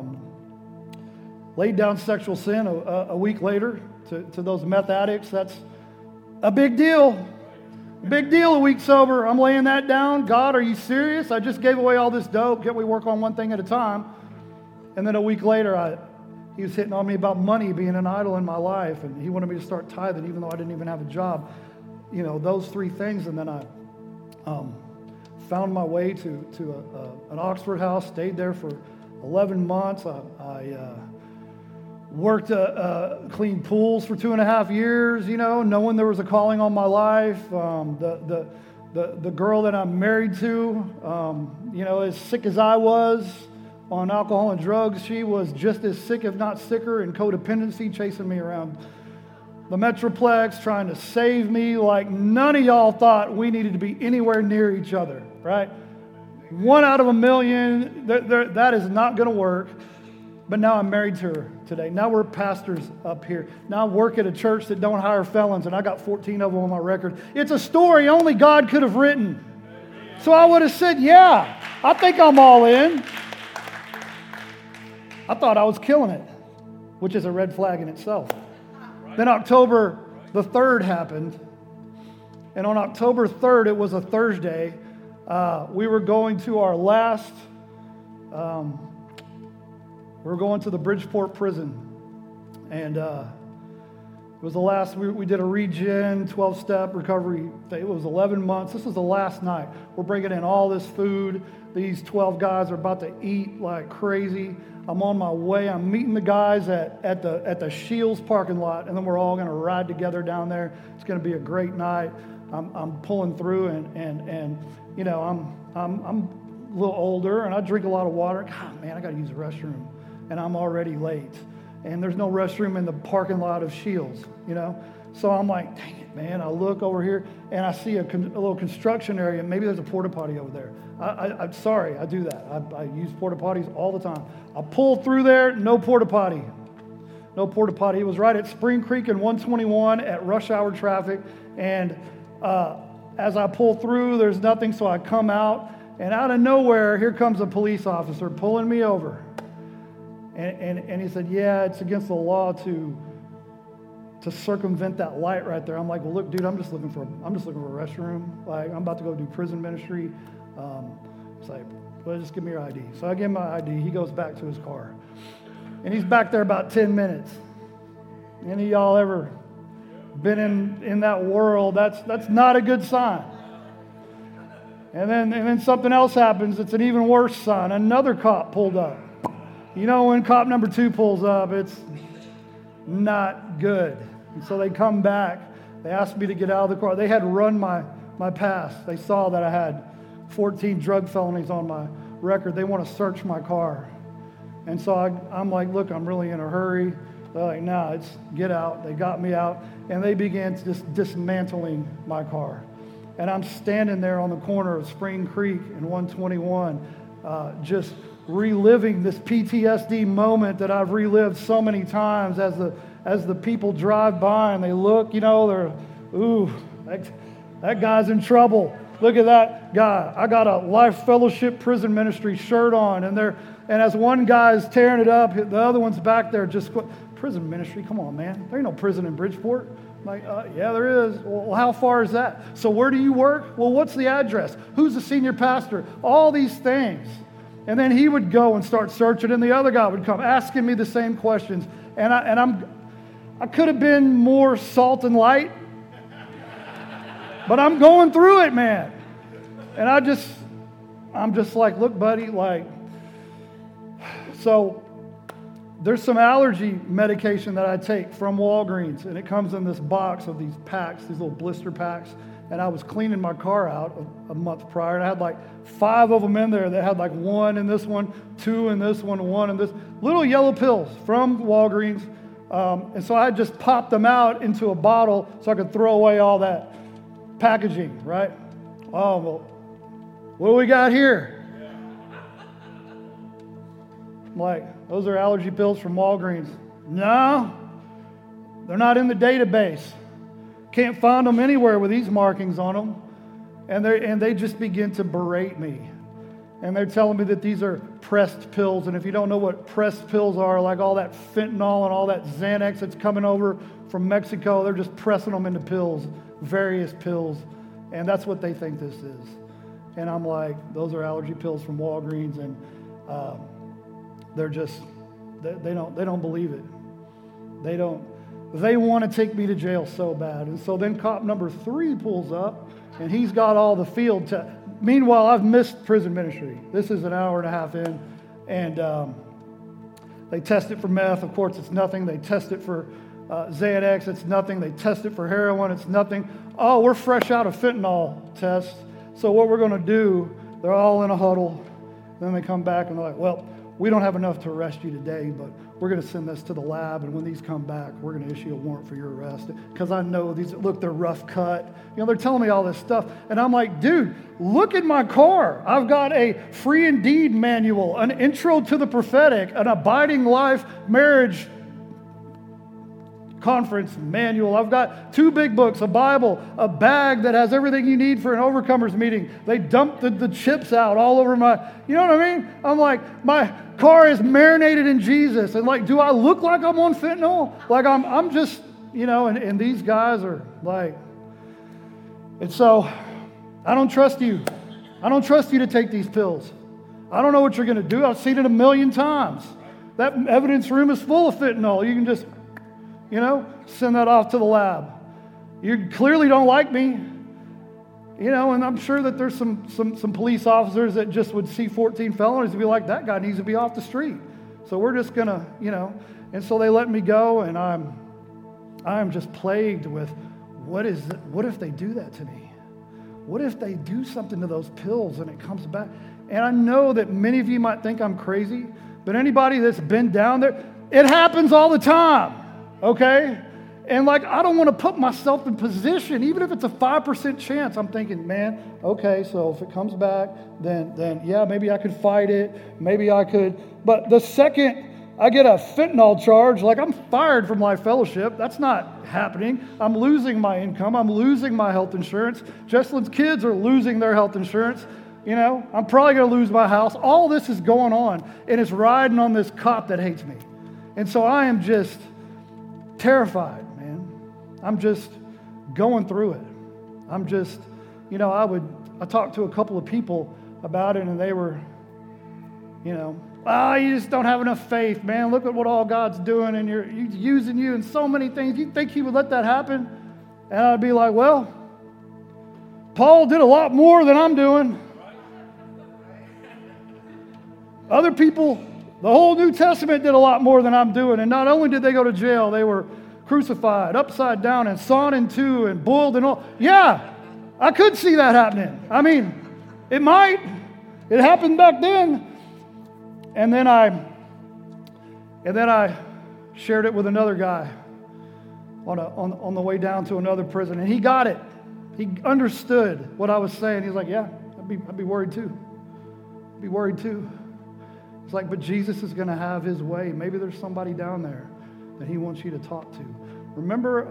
laid down sexual sin a week later to those meth addicts. That's a big deal. Big deal, a week sober. I'm laying that down. God, are you serious? I just gave away all this dope. Can't we work on one thing at a time? And then a week later, he was hitting on me about money being an idol in my life, and he wanted me to start tithing even though I didn't even have a job. Those 3 things, and then I found my way to an Oxford house, stayed there for 11 months. I worked cleaned pools for 2.5 years, knowing there was a calling on my life. The girl that I'm married to, as sick as I was on alcohol and drugs, she was just as sick, if not sicker, in codependency, chasing me around the Metroplex, trying to save me like none of y'all thought we needed to be anywhere near each other, right? 1 out of a million, that is not going to work. But now I'm married to her today. Now we're pastors up here. Now I work at a church that don't hire felons, and I got 14 of them on my record. It's a story only God could have written. So I would have said, yeah, I think I'm all in. I thought I was killing it, which is a red flag in itself. Then October the 3rd happened. And on October 3rd, it was a Thursday, we were going to our last... we were going to the Bridgeport prison, and it was the last, we did a regen, 12-step recovery. It was 11 months. This was the last night. We're bringing in all this food. These 12 guys are about to eat like crazy. I'm on my way. I'm meeting the guys at the Shields parking lot, and then we're all going to ride together down there. It's going to be a great night. I'm pulling through, and you know, I'm a little older, and I drink a lot of water. God, man, I got to use the restroom. And I'm already late. And there's no restroom in the parking lot of Shields, you know? So I'm like, dang it, man. I look over here, and I see a little construction area. Maybe there's a porta potty over there. I'm sorry, I do that. I use porta potties all the time. I pull through there, no porta potty. No porta potty. It was right at Spring Creek and 121 at rush hour traffic. And as I pull through, there's nothing, so I come out. And out of nowhere, here comes a police officer pulling me over. And he said, yeah, it's against the law to circumvent that light right there. I'm like, well, look, dude, I'm just looking for a restroom. Like, I'm about to go do prison ministry. It's like, well, just give me your ID. So I give him my ID. He goes back to his car. And he's back there about 10 minutes. Any of y'all ever been in that world? That's not a good sign. And then something else happens. It's an even worse sign. Another cop pulled up. You know, when cop number 2 pulls up, it's not good. And so they come back. They asked me to get out of the car. They had run my past. They saw that I had 14 drug felonies on my record. They want to search my car. And so I'm like, look, I'm really in a hurry. They're like, nah, it's get out. They got me out. And they began just dismantling my car. And I'm standing there on the corner of Spring Creek and 121, just reliving this PTSD moment that I've relived so many times as the people drive by and they look, you know, they're, ooh, that guy's in trouble. Look at that guy. I got a Life Fellowship Prison Ministry shirt on, and as one guy's tearing it up, the other one's back there just, prison ministry, come on, man. There ain't no prison in Bridgeport. I'm like, yeah, there is. Well, how far is that? So where do you work? Well, what's the address? Who's the senior pastor? All these things. And then he would go and start searching, and the other guy would come asking me the same questions. And I could have been more salt and light, but I'm going through it, man. And I'm just like, look, buddy, like, so there's some allergy medication that I take from Walgreens, and it comes in this box of these packs, these little blister packs. And I was cleaning my car out a month prior, and I had like 5 of them in there that had like 1 in this one, 2 in this one, 1 in this. Little yellow pills from Walgreens. And so I just popped them out into a bottle so I could throw away all that packaging, right? Oh, well, what do we got here? I'm like, those are allergy pills from Walgreens. No, they're not in the database. Can't find them anywhere with these markings on them. And they just begin to berate me. And they're telling me that these are pressed pills. And if you don't know what pressed pills are, like all that fentanyl and all that Xanax that's coming over from Mexico, they're just pressing them into pills, various pills. And that's what they think this is. And I'm like, those are allergy pills from Walgreens. And they're just, they don't believe it. They want to take me to jail so bad. And so then cop number 3 pulls up, and he's got all the field tests. Meanwhile, I've missed prison ministry. This is an hour and a half in, and they test it for meth. Of course, it's nothing. They test it for Xanax. It's nothing. They test it for heroin. It's nothing. Oh, we're fresh out of fentanyl tests. So what we're going to do, they're all in a huddle. Then they come back, and they're like, well, we don't have enough to arrest you today, but we're going to send this to the lab, and when these come back, we're going to issue a warrant for your arrest. Because I know these, look, they're rough cut. They're telling me all this stuff. And I'm like, dude, look at my car. I've got a Free Indeed manual, an Intro to the Prophetic, an Abiding Life marriage conference manual. I've got 2 big books, a Bible, a bag that has everything you need for an overcomers meeting. They dumped the chips out all over my, you know what I mean? I'm like, my car is marinated in Jesus. And like, do I look like I'm on fentanyl? Like I'm just, and these guys are like, and so I don't trust you. I don't trust you to take these pills. I don't know what you're going to do. I've seen it a million times. That evidence room is full of fentanyl. You can just, send that off to the lab. You clearly don't like me. And I'm sure that there's some police officers that just would see 14 felonies and be like, that guy needs to be off the street. So we're just going to, and so they let me go, and I'm just plagued with what if they do that to me? What if they do something to those pills and it comes back? And I know that many of you might think I'm crazy, but anybody that's been down there, it happens all the time. Okay? And I don't want to put myself in position, even if it's a 5% chance. I'm thinking, man, okay, so if it comes back, then yeah, maybe I could fight it. Maybe I could. But the second I get a fentanyl charge, I'm fired from Life Fellowship. That's not happening. I'm losing my income. I'm losing my health insurance. Jesselyn's kids are losing their health insurance. I'm probably going to lose my house. All this is going on, and it's riding on this cop that hates me. And so I am just terrified, man. I'm just going through it. I'm just, I talked to a couple of people about it, and they were, you just don't have enough faith, man. Look at what all God's doing, and He's using you in so many things. You think He would let that happen? And I'd be like, well, Paul did a lot more than I'm doing. Other people, the whole New Testament did a lot more than I'm doing. And not only did they go to jail, they were crucified, upside down, and sawn in two, and boiled and all. Yeah, I could see that happening. I mean, it might. It happened back then. And then I shared it with another guy on the way down to another prison, and he got it. He understood what I was saying. He's like, yeah, I'd be worried too. I'd be worried too. It's like, but Jesus is going to have His way. Maybe there's somebody down there that He wants you to talk to. Remember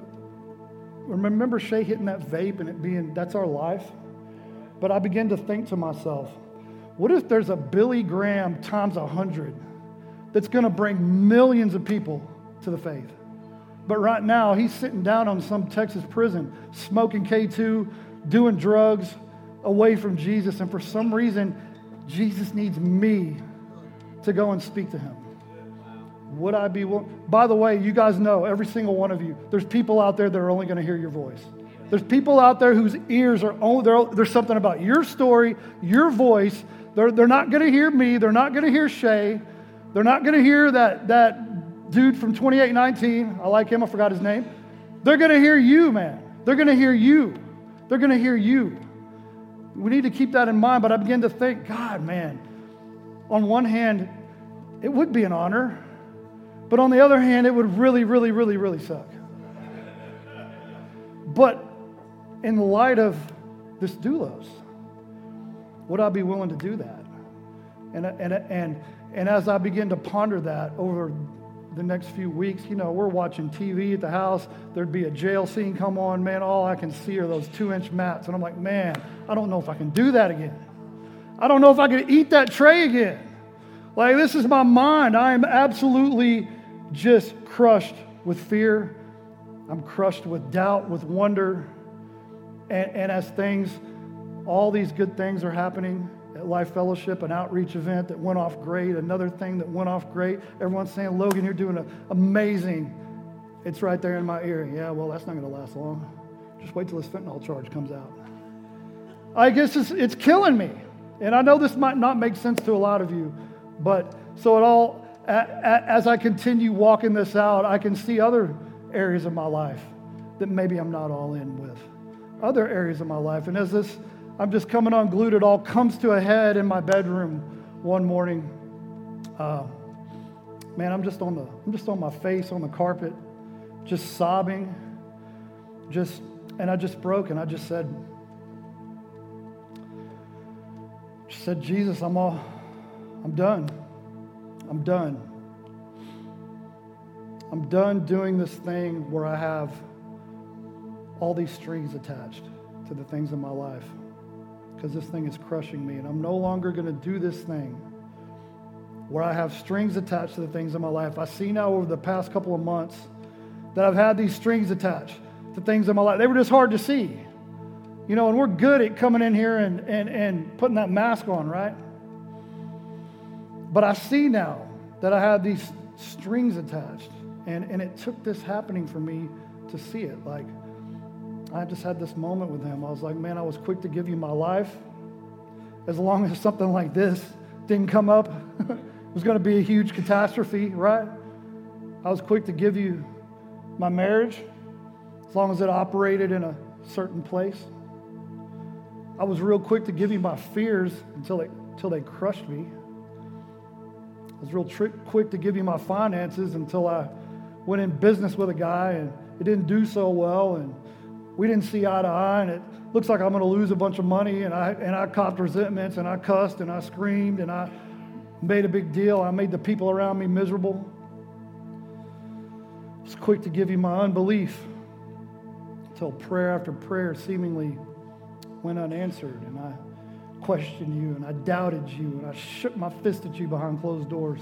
Shay hitting that vape and it being, that's our life? But I began to think to myself, what if there's a Billy Graham times 100 that's going to bring millions of people to the faith? But right now, he's sitting down on some Texas prison, smoking K2, doing drugs, away from Jesus. And for some reason, Jesus needs me to go and speak to him. Would I be willing? By the way, you guys know, every single one of you, there's people out there that are only going to hear your voice. There's people out there whose ears are only, there's something about your story, your voice. They're not going to hear me. They're not going to hear Shay. They're not going to hear that dude from 2819. I like him. I forgot his name. They're going to hear you, man. They're going to hear you. They're going to hear you. We need to keep that in mind. But I begin to think, God, man, on one hand, it would be an honor. But on the other hand, it would really, really, really, really suck. But in light of this doulos, would I be willing to do that? And as I begin to ponder that over the next few weeks, we're watching TV at the house. There'd be a jail scene come on. Man, all I can see are those 2-inch mats. And I'm like, man, I don't know if I can do that again. I don't know if I can eat that tray again. Like, this is my mind. I am absolutely just crushed with fear. I'm crushed with doubt, with wonder. And as all these good things are happening at Life Fellowship, an outreach event that went off great, another thing that went off great. Everyone's saying, Logan, you're doing amazing. It's right there in my ear. Yeah, well, that's not going to last long. Just wait till this fentanyl charge comes out. I guess it's killing me. And I know this might not make sense to a lot of you, but so as I continue walking this out, I can see other areas of my life that maybe I'm not all in with. Other areas of my life. And as I'm just coming unglued, it all comes to a head in my bedroom one morning. man, I'm just on my face on the carpet, just sobbing, and I just broke, and I just said, Jesus, I'm done. I'm done. I'm done doing this thing where I have all these strings attached to the things in my life, because this thing is crushing me, and I'm no longer going to do this thing where I have strings attached to the things in my life. I see now over the past couple of months that I've had these strings attached to things in my life. They were just hard to see. You know, and we're good at coming in here and putting that mask on, right? But I see now that I have these strings attached. And it took this happening for me to see it. Like, I just had this moment with him. I was like, man, I was quick to give you my life. As long as something like this didn't come up, it was going to be a huge catastrophe, right? I was quick to give you my marriage, as long as it operated in a certain place. I was real quick to give you my fears until they crushed me. I was real quick to give you my finances until I went in business with a guy and it didn't do so well, and we didn't see eye to eye, and it looks like I'm going to lose a bunch of money, and I copped resentments, and I cussed, and I screamed, and I made a big deal. I made the people around me miserable. I was quick to give you my unbelief until prayer after prayer seemingly went unanswered, and I questioned you, and I doubted you, and I shook my fist at you behind closed doors.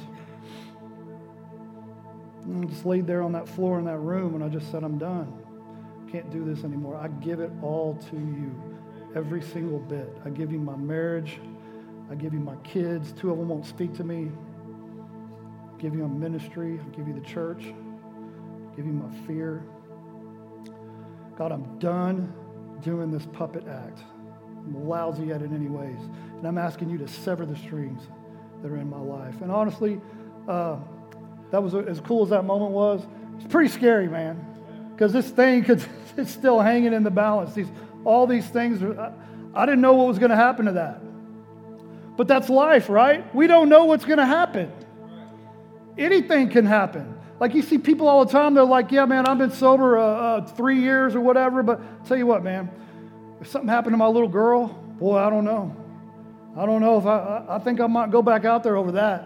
And I just laid there on that floor in that room, and I just said, I'm done. Can't do this anymore. I give it all to you, every single bit. I give you my marriage. I give you my kids. 2 of them won't speak to me. I give you a ministry. I give you the church. I give you my fear. God, I'm done doing this puppet act. I'm lousy at it anyways. And I'm asking you to sever the strings that are in my life. And honestly, that was as cool as that moment was. It's pretty scary, man, because this thing it's still hanging in the balance. All these things, I didn't know what was going to happen to that. But that's life, right? We don't know what's going to happen. Anything can happen. Like you see people all the time, they're like, yeah, man, I've been sober 3 years or whatever, but I'll tell you what, man, if something happened to my little girl, boy, I don't know. I don't know if I think I might go back out there over that.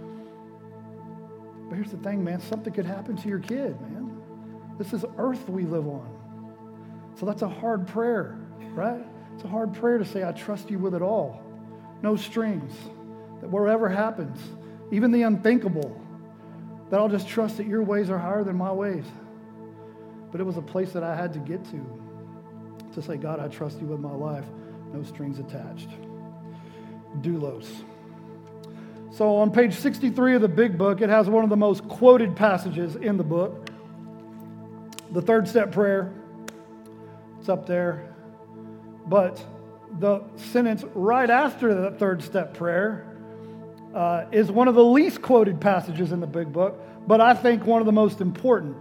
But here's the thing, man, something could happen to your kid, man. This is earth we live on. So that's a hard prayer, right? It's a hard prayer to say, I trust you with it all. No strings, that whatever happens, even the unthinkable, that I'll just trust that your ways are higher than my ways. But it was a place that I had to get to say, God, I trust you with my life. No strings attached. Doulos. So on page 63 of the big book, it has one of the most quoted passages in the book. The third step prayer. It's up there. But the sentence right after the third step prayer is one of the least quoted passages in the big book, but I think one of the most important.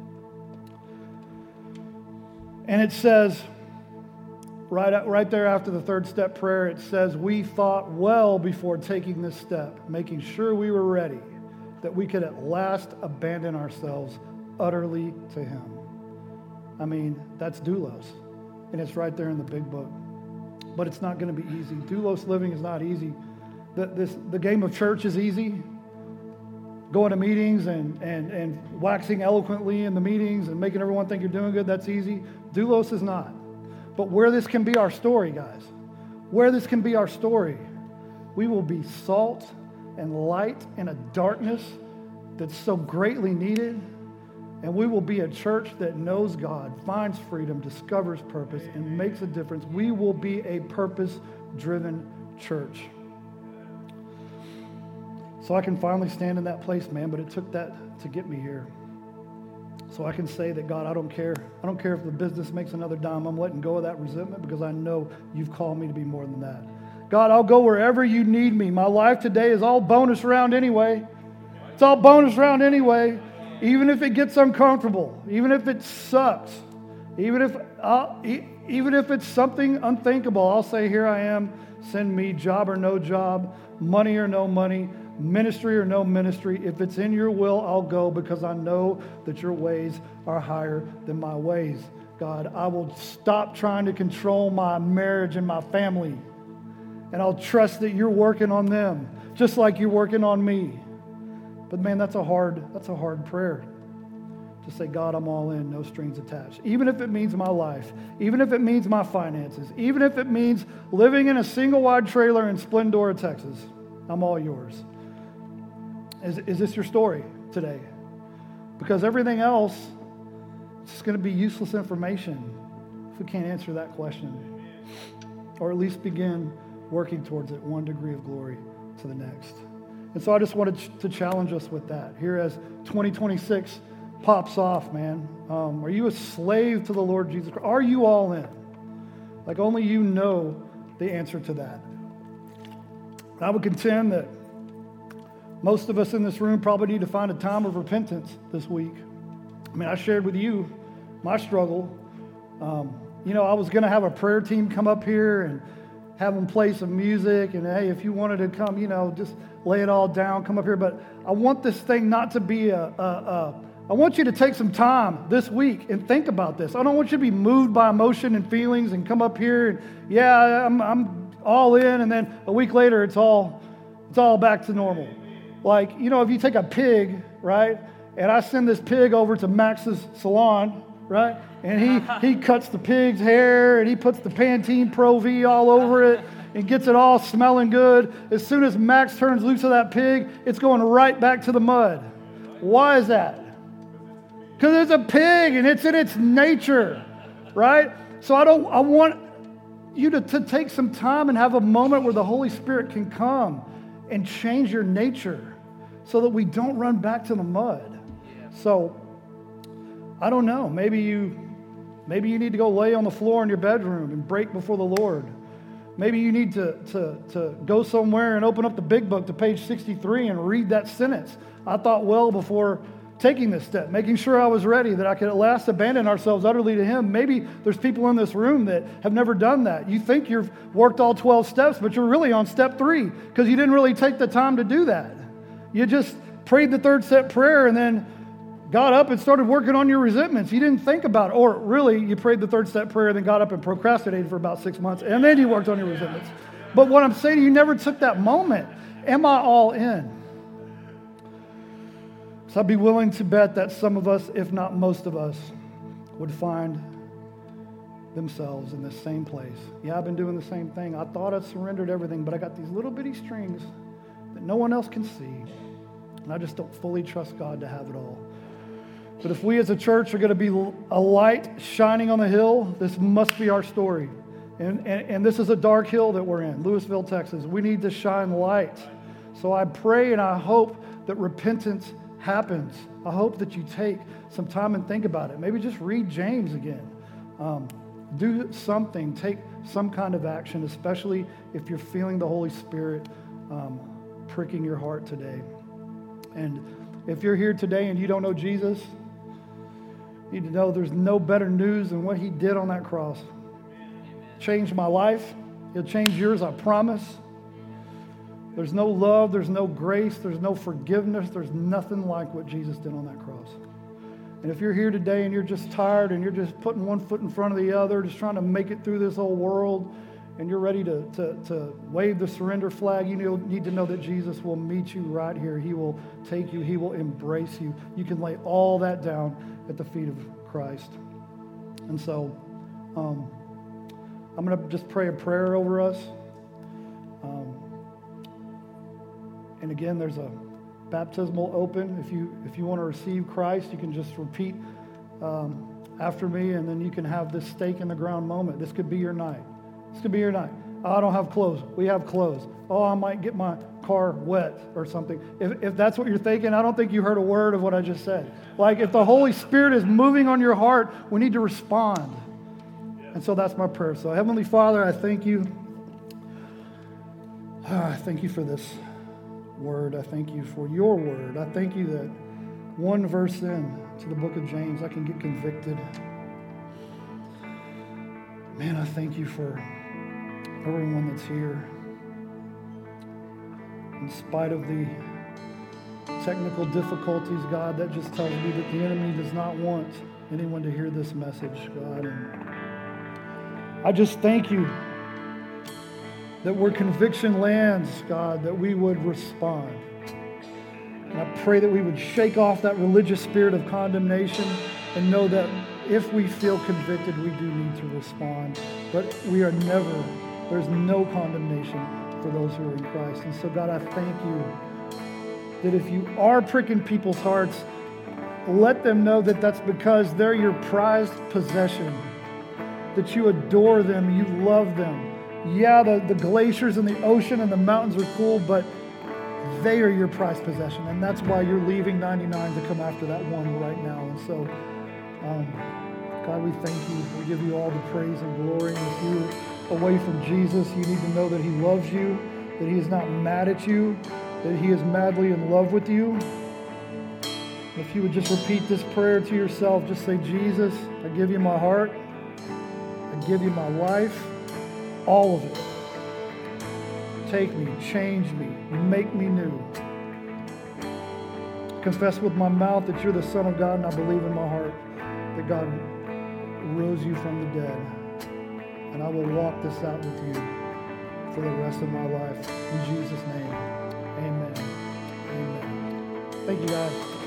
And it says, right there after the third step prayer, it says, we thought well before taking this step, making sure we were ready, that we could at last abandon ourselves utterly to him. I mean, that's doulos, and it's right there in the big book. But it's not going to be easy. Doulos living is not easy. The game of church is easy. Going to meetings and waxing eloquently in the meetings and making everyone think you're doing good, that's easy. Doulos is not. But where this can be our story, guys, where this can be our story, we will be salt and light in a darkness that's so greatly needed. And we will be a church that knows God, finds freedom, discovers purpose, and makes a difference. We will be a purpose-driven church. So I can finally stand in that place, man, but it took that to get me here. So I can say that, God, I don't care. I don't care if the business makes another dime. I'm letting go of that resentment because I know you've called me to be more than that. God, I'll go wherever you need me. My life today is all bonus round anyway. It's all bonus round anyway. Even if it gets uncomfortable, even if it sucks, even if it's something unthinkable, I'll say, here I am, send me, job or no job, money or no money, ministry or no ministry. If it's in your will, I'll go because I know that your ways are higher than my ways. God, I will stop trying to control my marriage and my family. And I'll trust that you're working on them, just like you're working on me. But man, that's a hard prayer. To say, God, I'm all in, no strings attached. Even if it means my life, even if it means my finances, even if it means living in a single wide trailer in Splendora, Texas, I'm all yours. Is this your story today? Because everything else is just going to be useless information if we can't answer that question. Or at least begin working towards it, one degree of glory to the next. And so I just wanted to challenge us with that. Here as 2026 pops off, man. Are you a slave to the Lord Jesus Christ? Are you all in? Like only you know the answer to that. I would contend that most of us in this room probably need to find a time of repentance this week. I mean, I shared with you my struggle. I was going to have a prayer team come up here and have them play some music. And hey, if you wanted to come, just lay it all down, come up here. But I want this thing not to be I want you to take some time this week and think about this. I don't want you to be moved by emotion and feelings and come up here and, yeah, I'm all in, and then a week later it's all back to normal. Like, if you take a pig, right, and I send this pig over to Max's salon, right, and he cuts the pig's hair and he puts the Pantene Pro V all over it and gets it all smelling good. As soon as Max turns loose of that pig, it's going right back to the mud. Why is that? Because it's a pig and it's in its nature, right? So I want you to take some time and have a moment where the Holy Spirit can come and change your nature so that we don't run back to the mud. So I don't know. Maybe you need to go lay on the floor in your bedroom and break before the Lord. Maybe you need to go somewhere and open up the big book to page 63 and read that sentence. I thought well before taking this step, making sure I was ready, that I could at last abandon ourselves utterly to Him. Maybe there's people in this room that have never done that. You think you've worked all 12 steps, but you're really on step 3 because you didn't really take the time to do that. You just prayed the 3rd step prayer and then got up and started working on your resentments. You didn't think about it. Or really, you prayed the 3rd step prayer and then got up and procrastinated for about 6 months, and then you worked on your resentments. But what I'm saying, you never took that moment. Am I all in? So I'd be willing to bet that some of us, if not most of us, would find themselves in the same place. Yeah, I've been doing the same thing. I thought I'd surrendered everything, but I got these little bitty strings that no one else can see. And I just don't fully trust God to have it all. But if we as a church are going to be a light shining on the hill, this must be our story. And this is a dark hill that we're in, Lewisville, Texas. We need to shine light. So I pray and I hope that repentance happens. I hope that you take some time and think about it. Maybe just read James again. Do something. Take some kind of action, especially if you're feeling the Holy Spirit pricking your heart today. And if you're here today and you don't know Jesus, you need to know there's no better news than what He did on that cross. Changed my life. He'll change yours, I promise. There's no love, there's no grace, there's no forgiveness, there's nothing like what Jesus did on that cross. And if you're here today and you're just tired and you're just putting one foot in front of the other, just trying to make it through this whole world, and you're ready to wave the surrender flag, you need to know that Jesus will meet you right here. He will take you. He will embrace you. You can lay all that down at the feet of Christ. And so I'm going to just pray a prayer over us. And again, there's a baptismal open. If you want to receive Christ, you can just repeat after me, and then you can have this stake in the ground moment. This could be your night. This could be your night. Oh, I don't have clothes. We have clothes. Oh, I might get my car wet or something. If that's what you're thinking, I don't think you heard a word of what I just said. Like, if the Holy Spirit is moving on your heart, we need to respond. And so that's my prayer. So Heavenly Father, I thank you. I thank you for this word. I thank you for your word. I thank you that one verse in to the book of James, I can get convicted. Man, I thank you for everyone that's here. In spite of the technical difficulties, God, that just tells me that the enemy does not want anyone to hear this message, God. And I just thank you that where conviction lands, God, that we would respond. And I pray that we would shake off that religious spirit of condemnation and know that if we feel convicted, we do need to respond. But there's no condemnation for those who are in Christ. And so, God, I thank you that if you are pricking people's hearts, let them know that that's because they're your prized possession, that you adore them, you love them. Yeah, the glaciers and the ocean and the mountains are cool, but they are your prized possession, and that's why you're leaving 99 to come after that one right now. And so, God, we thank you. We give you all the praise and glory. And if you're away from Jesus, you need to know that he loves you, that he is not mad at you, that he is madly in love with you. If you would just repeat this prayer to yourself, just say, Jesus, I give you my heart. I give you my life, all of it. Take me, change me, make me new. Confess with my mouth that you're the Son of God, and I believe in my heart that God rose you from the dead. And I will walk this out with you for the rest of my life. In Jesus' name, amen. Amen. Thank you, guys.